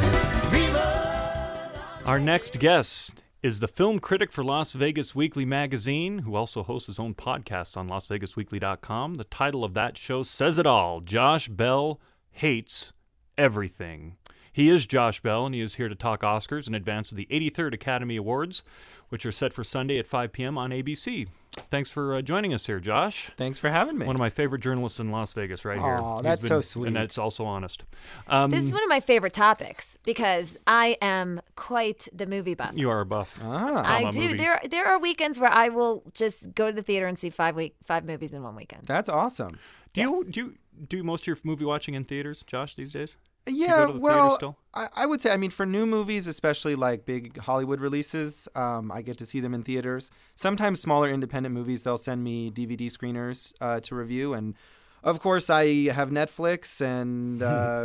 Viva! Our next guest is the film critic for Las Vegas Weekly magazine, who also hosts his own podcast on LasVegasWeekly.com. The title of that show says it all. Josh Bell hates everything. He is Josh Bell, and he is here to talk Oscars in advance of the 83rd Academy Awards, which are set for Sunday at 5 p.m. on ABC. Thanks for joining us here, Josh. Thanks for having me. One of my favorite journalists in Las Vegas right here. Aw, He's that's been- so sweet. And that's also honest. This is one of my favorite topics because I am quite the movie buff. You are a buff. I Comma do. movie. There are weekends where I will just go to the theater and see five movies in one weekend. That's awesome. Do you do most of your movie watching in theaters, Josh, these days? Yeah, go to the theater well, still? I would say, for new movies, especially like big Hollywood releases, I get to see them in theaters. Sometimes smaller independent movies, they'll send me DVD screeners to review. And of course, I have Netflix and,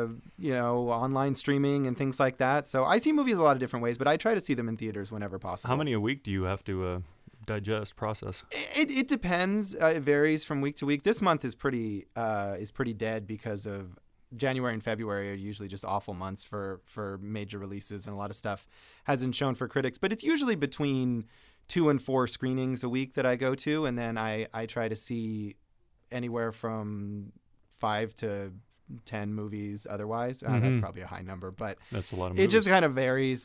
online streaming and things like that. So I see movies a lot of different ways, but I try to see them in theaters whenever possible. How many a week do you have to digest, process? It depends. It varies from week to week. This month is pretty dead because of January and February are usually just awful months for major releases, and a lot of stuff hasn't shown for critics. But it's usually between 2 and 4 screenings a week that I go to, and then I try to see anywhere from 5 to 10 movies otherwise. That's probably a high number, but That's a lot of it movies. just kind of varies.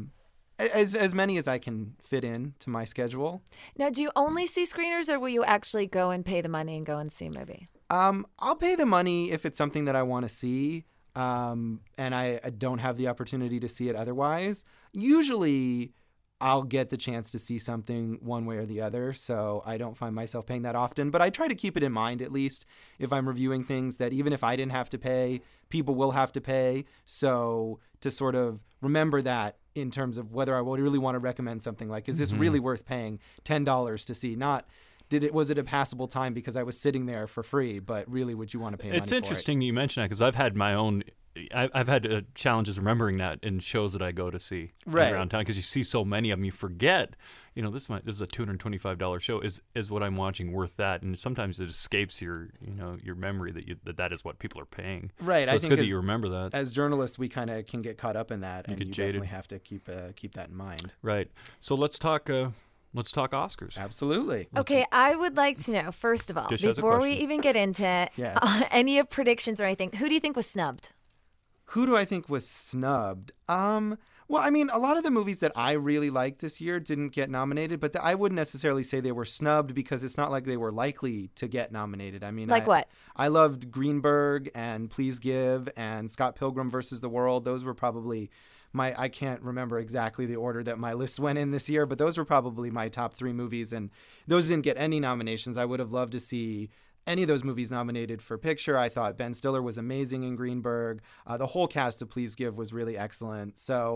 As many as I can fit in to my schedule. Now, do you only see screeners, or will you actually go and pay the money and go and see a movie? I'll pay the money if it's something that I want to see, and I don't have the opportunity to see it otherwise. Usually, I'll get the chance to see something one way or the other, so I don't find myself paying that often. But I try to keep it in mind, at least, if I'm reviewing things, that even if I didn't have to pay, people will have to pay. So to sort of remember that in terms of whether I would really want to recommend something, like, is this really worth paying $10 to see? Not was it a passable time because I was sitting there for free, but really would you want to pay money It's for interesting you mention that because I've had my own. I've had challenges remembering that in shows that I go to see around town because you see so many of them, you forget. This is a $225 show. Is what I'm watching worth that? And sometimes it escapes your memory that is what people are paying. Right. So I it's think good that you remember that. As journalists, we kind of can get caught up in that, and get you jaded. definitely have to keep that in mind. Right. So let's talk. Let's talk Oscars. Absolutely. Okay, I would like to know, first of all, Dish has a before we question. even get into Yes. any of predictions or anything, who do you think was snubbed? Who do I think was snubbed? Well, a lot of the movies that I really liked this year didn't get nominated, but I wouldn't necessarily say they were snubbed because it's not like they were likely to get nominated. Like what? I loved Greenberg and Please Give and Scott Pilgrim versus the World. Those were probably I can't remember exactly the order that my list went in this year, but those were probably my top 3 movies, and those didn't get any nominations. I would have loved to see any of those movies nominated for picture. I thought Ben Stiller was amazing in Greenberg. The whole cast of Please Give was really excellent. So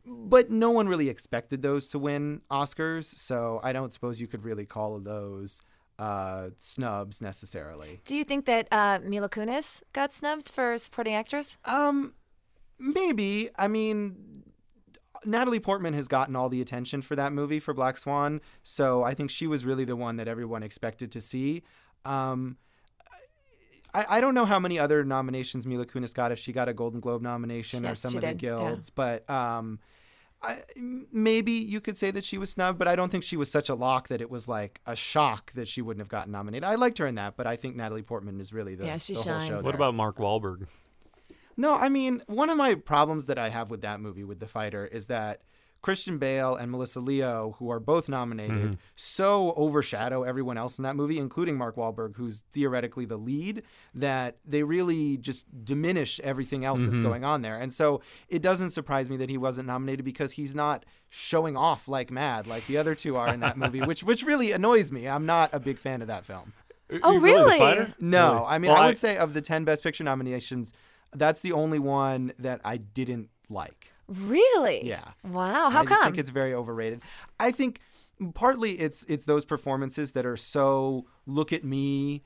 But no one really expected those to win Oscars, so I don't suppose you could really call those snubs necessarily. Do you think that Mila Kunis got snubbed for supporting actress? Maybe. I mean, Natalie Portman has gotten all the attention for that movie, for Black Swan, so I think she was really the one that everyone expected to see. I don't know how many other nominations Mila Kunis got, if she got a Golden Globe nomination or some of the guilds, but maybe you could say that she was snubbed, but I don't think she was such a lock that it was like a shock that she wouldn't have gotten nominated. I liked her in that, but I think Natalie Portman is really the whole show. What there. about Mark Wahlberg? No, I mean, one of my problems that I have with that movie, with The Fighter, is that Christian Bale and Melissa Leo, who are both nominated, so overshadow everyone else in that movie, including Mark Wahlberg, who's theoretically the lead, that they really just diminish everything else that's going on there. And so it doesn't surprise me that he wasn't nominated, because he's not showing off like mad like the other two are in that movie, which really annoys me. I'm not a big fan of that film. Oh, really? The Fighter? No, Really? I mean, Well, I would say of the 10 Best Picture nominations, that's the only one that I didn't like. Really? Yeah. Wow. How I just come? think it's very overrated. I think partly it's those performances that are so look at me,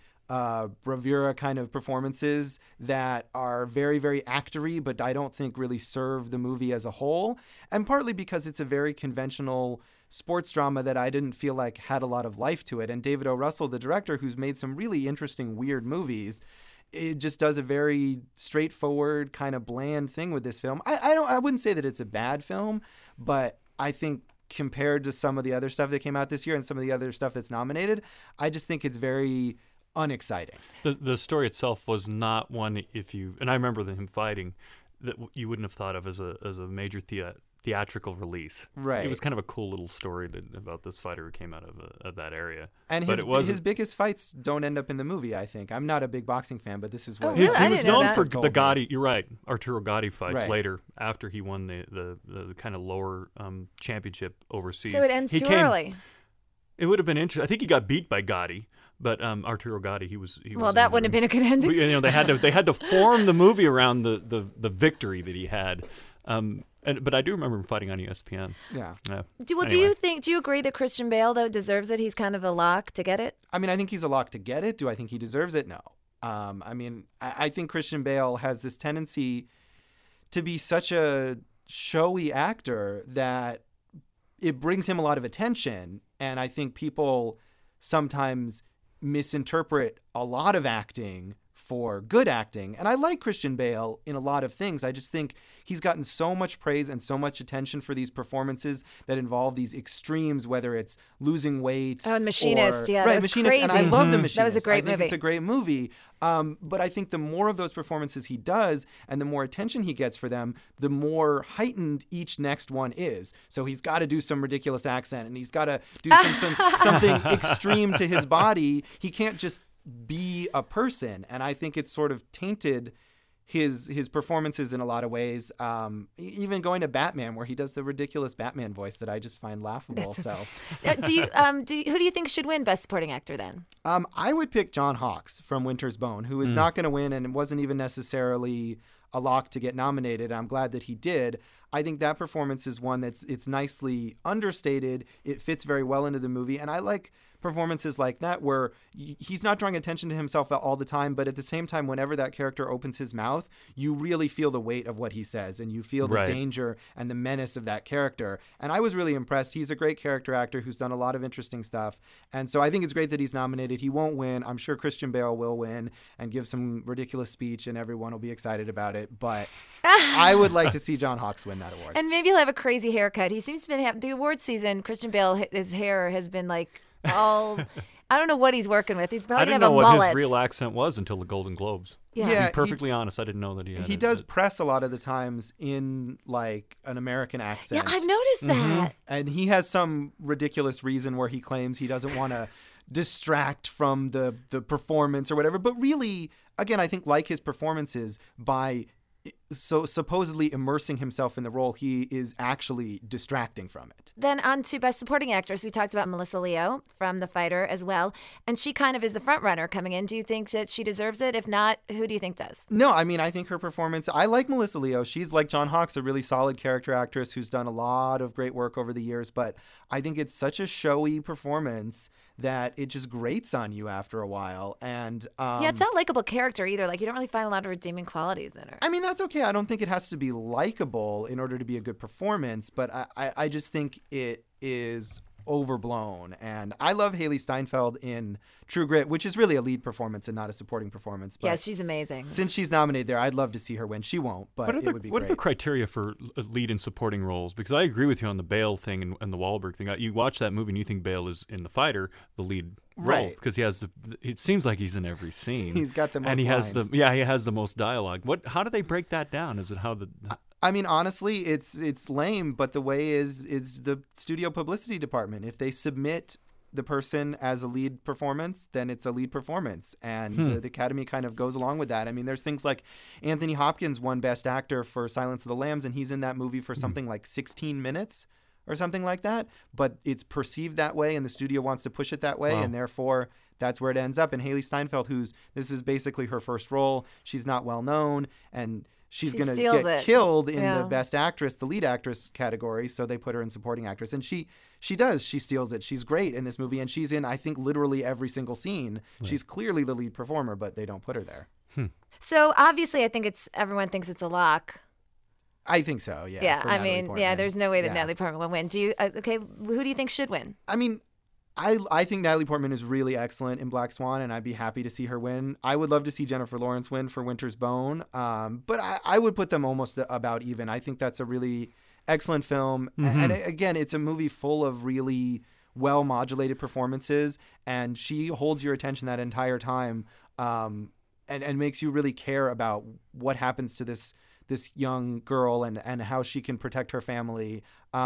bravura kind of performances that are very, very actory, but I don't think really serve the movie as a whole. And partly because it's a very conventional sports drama that I didn't feel like had a lot of life to it. And David O. Russell, the director, who's made some really interesting, weird movies, it just does a very straightforward, kind of bland thing with this film. I wouldn't say that it's a bad film, but I think compared to some of the other stuff that came out this year and some of the other stuff that's nominated, I just think it's very unexciting. The story itself was not one, and I remember him fighting, that you wouldn't have thought of as a major theatrical release. Right. It was kind of a cool little story about this fighter who came out of that area. And but his biggest fights don't end up in the movie, I think. I'm not a big boxing fan, but this is what really? He was known for told the me. Gotti. You're right, Arturo Gotti fights Right. later after he won the kind of lower championship overseas. So it ends He too came- early. It would have been interesting. I think he got beat by Gotti, but Arturo Gotti, he was. Well, that wouldn't have been a good ending. They had to form the movie around the victory that he had. But I do remember him fighting on ESPN. Yeah. Do Anyway. you agree that Christian Bale though deserves it? He's kind of a lock to get it. I mean, I think he's a lock to get it. Do I think he deserves it? No. I mean, I think Christian Bale has this tendency to be such a showy actor that it brings him a lot of attention. And I think people sometimes misinterpret a lot of acting for good acting. And I like Christian Bale in a lot of things. I just think he's gotten so much praise and so much attention for these performances that involve these extremes, whether it's losing weight. Oh, and Machinist, yeah, that right, was Machinist. crazy. And I love The Machinist. That was a great I think movie. It's a great movie. But I think the more of those performances he does and the more attention he gets for them, the more heightened each next one is. So he's got to do some ridiculous accent and he's got to do something extreme to his body. He can't just be a person. And I think it's sort of tainted his performances in a lot of ways. Even going to Batman, where he does the ridiculous Batman voice that I just find laughable. Who do you think should win Best Supporting Actor then? I would pick John Hawkes from Winter's Bone, who is not going to win and wasn't even necessarily a lock to get nominated. I'm glad that he did. I think that performance is one it's nicely understated. It fits very well into the movie, and I like performances like that where he's not drawing attention to himself all the time, but at the same time, whenever that character opens his mouth, you really feel the weight of what he says and you feel the danger and the menace of that character. And I was really impressed. He's a great character actor who's done a lot of interesting stuff. And so I think it's great that he's nominated. He won't win. I'm sure Christian Bale will win and give some ridiculous speech and everyone will be excited about it. But I would like to see John Hawkes win that award. And maybe he'll have a crazy haircut. He seems to have the award season. Christian Bale, his hair has been like all. I don't know what he's working with. He's probably I didn't gonna know have a what mullet. his real accent was until the Golden Globes. Yeah. To be perfectly honest, I didn't know that he had He does press a lot of the times in like an American accent. Yeah, I've noticed that. And he has some ridiculous reason where he claims he doesn't want to distract from the performance or whatever. But really, again, I think like his performances, by so supposedly immersing himself in the role, he is actually distracting from it. Then on to Best Supporting Actress. We talked about Melissa Leo from The Fighter as well. And she kind of is the front runner coming in. Do you think that she deserves it? If not, who do you think does? No, I mean, I think her performance, I like Melissa Leo. She's like John Hawkes, a really solid character actress who's done a lot of great work over the years. But I think it's such a showy performance that it just grates on you after a while. And yeah, it's not a likable character either. Like, you don't really find a lot of redeeming qualities in her. I mean, that's okay. I don't think it has to be likable in order to be a good performance, but I just think it is overblown. And I love Haley Steinfeld in True Grit, which is really a lead performance and not a supporting performance. But yeah, she's amazing. Since she's nominated there, I'd love to see her win. She won't, but it would be what great. are the criteria for lead and supporting roles? Because I agree with you on the Bale thing and the Wahlberg thing. You watch that movie and you think Bale is in The Fighter, the lead role, Right. because he has it seems like he's in every scene. He's got the most and he lines. has he has the most dialogue. How do they break that down? Is it how the I mean, honestly, it's lame, but the way is the studio publicity department. If they submit the person as a lead performance, then it's a lead performance. And the Academy kind of goes along with that. I mean, there's things like Anthony Hopkins won Best Actor for Silence of the Lambs, and he's in that movie for something like 16 minutes or something like that. But it's perceived that way, and the studio wants to push it that way, and therefore that's where it ends up. And Haley Steinfeld, this is basically her first role, she's not well known, and she's going to get killed in the Best Actress, the lead actress category, so they put her in supporting actress. And she does. She steals it. She's great in this movie, and she's in, I think, literally every single scene. Right. She's clearly the lead performer, but they don't put her there. So obviously I think everyone thinks it's a lock. I think so, yeah. Yeah, I mean, there's no way that Natalie Portman will win. Who do you think should win? I mean, I think Natalie Portman is really excellent in Black Swan, and I'd be happy to see her win. I would love to see Jennifer Lawrence win for Winter's Bone, but I would put them almost about even. I think that's a really excellent film. And again, it's a movie full of really well-modulated performances, and she holds your attention that entire time and makes you really care about what happens to this young girl and how she can protect her family.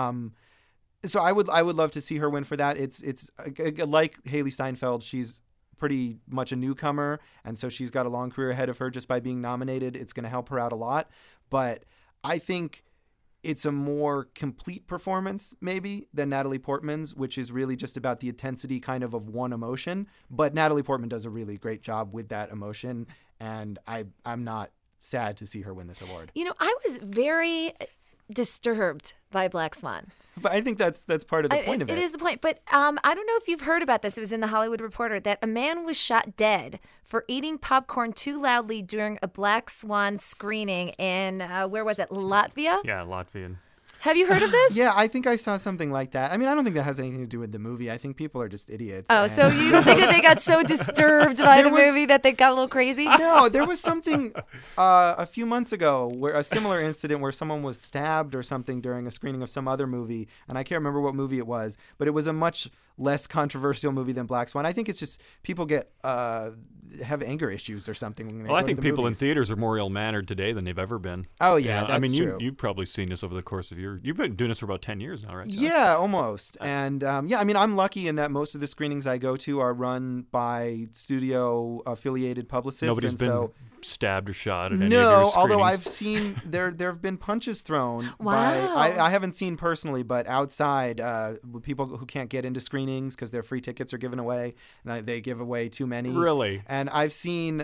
So I would love to see her win for that. It's like Haley Steinfeld, she's pretty much a newcomer, and so she's got a long career ahead of her just by being nominated. It's going to help her out a lot. But I think it's a more complete performance maybe than Natalie Portman's, which is really just about the intensity kind of one emotion. But Natalie Portman does a really great job with that emotion, and I'm not sad to see her win this award. You know, I was very disturbed by Black Swan. But I think that's part of the point of it. It is the point. But I don't know if you've heard about this. It was in the Hollywood Reporter that a man was shot dead for eating popcorn too loudly during a Black Swan screening in, where was it, Latvia? Yeah, Latvian. Have you heard of this? Yeah, I think I saw something like that. I mean, I don't think that has anything to do with the movie. I think people are just idiots. Oh, so you don't think that they got so disturbed by the movie that they got a little crazy? No, there was something a few months ago where a similar incident where someone was stabbed or something during a screening of some other movie, and I can't remember what movie it was, but it was a much less controversial movie than Black Swan. I think it's just people have anger issues or something. When they well, go I think to the people movies. in theaters are more ill-mannered today than they've ever been. Oh, yeah, I mean, true. you've probably seen this over the course of you've been doing this for about 10 years now, right, Josh? Yeah, almost. And I mean, I'm lucky in that most of the screenings I go to are run by studio-affiliated publicists. Nobody's been stabbed or shot at any of your No, screenings. although I've seen there have been punches thrown. Wow. I haven't seen personally, but outside, with people who can't get into screenings because their free tickets are given away, and they give away too many. Really? And I've seen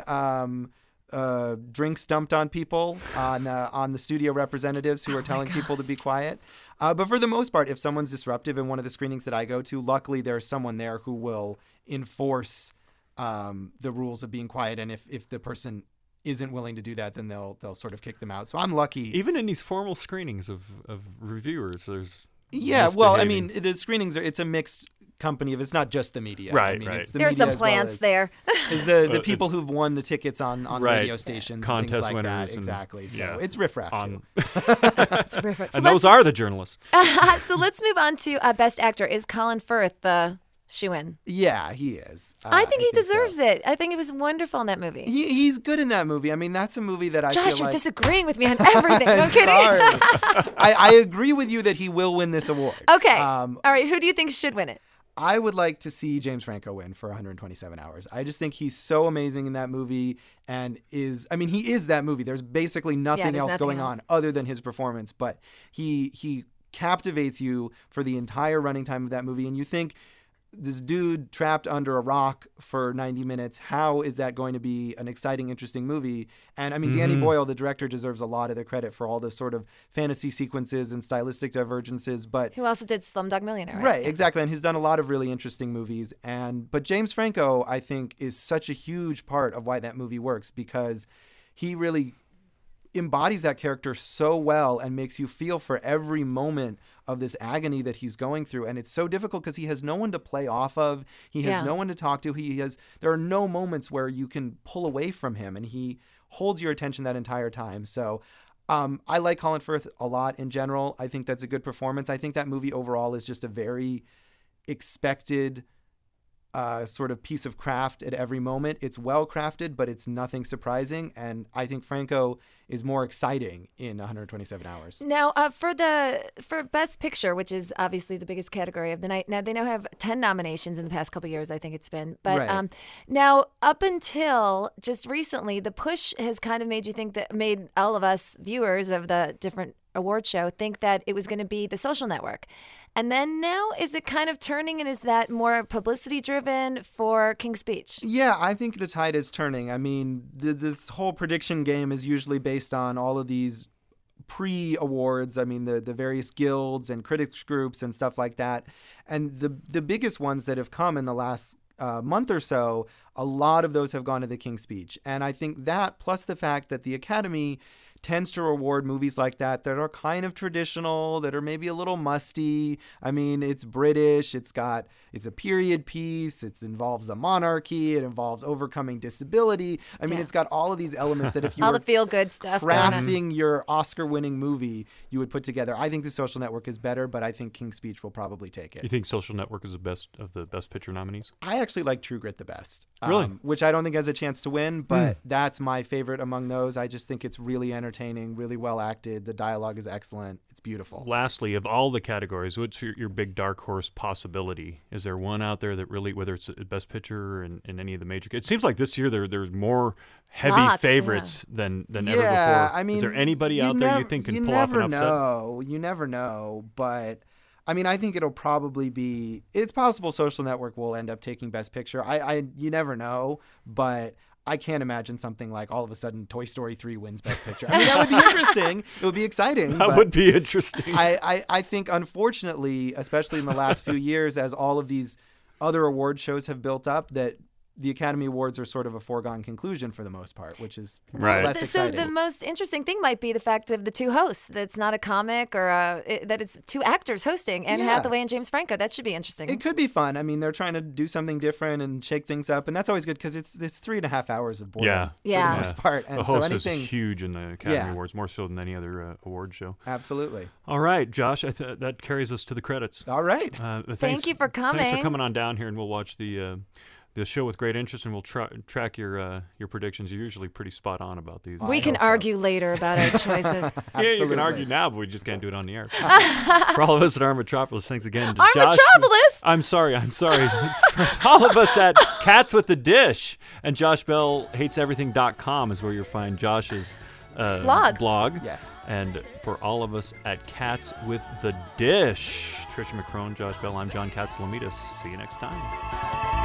drinks dumped on people on the studio representatives who are telling people to be quiet. But for the most part, if someone's disruptive in one of the screenings that I go to, luckily there's someone there who will enforce the rules of being quiet. And if the person isn't willing to do that, then they'll sort of kick them out. So I'm lucky. Even in these formal screenings of reviewers, there's well, I mean, the screenings it's a mixed company. If it's not just the media, right, I mean, right. It's the There's media some as well plants as, there. Is the people who've won the tickets on right. radio stations, contest and things like winners, that. Exactly. So yeah. it's riffraff too. It's terrific. So and those are the journalists. so let's move on to Best Actor. Is Colin Firth the shoe-in? Yeah, he is. I think he deserves it. I think he was wonderful in that movie. He's good in that movie. I mean, that's a movie that I Josh, feel you're like... disagreeing with me on everything. No kidding. Sorry. I agree with you that he will win this award. Okay. All right. Who do you think should win it? I would like to see James Franco win for 127 Hours. I just think he's so amazing in that movie and he is that movie. There's basically nothing else going on other than his performance, but he captivates you for the entire running time of that movie, and you think, this dude trapped under a rock for 90 minutes, how is that going to be an exciting, interesting movie? And I mean, Danny Boyle, the director, deserves a lot of the credit for all the sort of fantasy sequences and stylistic divergences. But who also did Slumdog Millionaire, right? Exactly. And he's done a lot of really interesting movies. But James Franco, I think, is such a huge part of why that movie works, because he really embodies that character so well and makes you feel for every moment of this agony that he's going through. And it's so difficult because he has no one to play off of. He has no one to talk to. There are no moments where you can pull away from him, and he holds your attention that entire time. So I like Colin Firth a lot in general. I think that's a good performance. I think that movie overall is just a very expected sort of piece of craft at every moment. It's well crafted, but it's nothing surprising. And I think Franco is more exciting in 127 Hours. Now, for Best Picture, which is obviously the biggest category of the night, now they now have 10 nominations in the past couple of years, I think it's been. But now, up until just recently, the push has kind of made all of us viewers of the different award show think that it was going to be The Social Network. And then now, is it kind of turning, and is that more publicity driven for King's Speech? Yeah, I think the tide is turning. I mean, this whole prediction game is usually based on all of these pre-awards. I mean, the various guilds and critics groups and stuff like that. And the biggest ones that have come in the last month or so, a lot of those have gone to the King's Speech. And I think that, plus the fact that the Academy tends to reward movies like that are kind of traditional, that are maybe a little musty. I mean, it's British, it's a period piece, it involves the monarchy, it involves overcoming disability. I mean, it's got all of these elements that if you all were the feel-good stuff crafting your Oscar-winning movie, you would put together. I think The Social Network is better, but I think King's Speech will probably take it. You think Social Network is the best of the Best Picture nominees? I actually like True Grit the best. Really? Which I don't think has a chance to win, but that's my favorite among those. I just think it's really entertaining, really well acted. The dialogue is excellent. It's beautiful. Lastly, of all the categories, what's your big dark horse possibility? Is there one out there that really, whether it's Best Picture in any of the major, it seems like this year there's more heavy favorites than ever before. I mean, is there anybody out there you think can pull off an upset? You never know, but I mean, I think it'll probably be. It's possible Social Network will end up taking Best Picture. You never know, but I can't imagine something like all of a sudden Toy Story 3 wins Best Picture. I mean, that would be interesting. It would be exciting. That would be interesting. I think, unfortunately, especially in the last few years, as all of these other award shows have built up, that the Academy Awards are sort of a foregone conclusion for the most part, which is less exciting. So the most interesting thing might be the fact of the two hosts. That's not a comic or that it's two actors hosting, Anne Hathaway and James Franco. That should be interesting. It could be fun. I mean, they're trying to do something different and shake things up, and that's always good because it's 3.5 hours of boredom for the most part. And the host so is huge in the Academy Awards, more so than any other award show. Absolutely. All right, Josh, that carries us to the credits. All right. Thank you for coming. Thanks for coming on down here, and we'll watch the show with great interest, and we'll track your predictions. You're usually pretty spot on about these. We can argue later about our choices. Yeah, you can argue now, but we just can't do it on the air. For all of us at Armatropolis, thanks again to Armatropolis? Josh. I'm sorry. For all of us at Cats with the Dish, and JoshBellHatesEverything.com is where you'll find Josh's blog. Yes. And for all of us at Cats with the Dish, Trisha McCrone, Josh Bell, I'm John Katz-Lamitas. See you next time.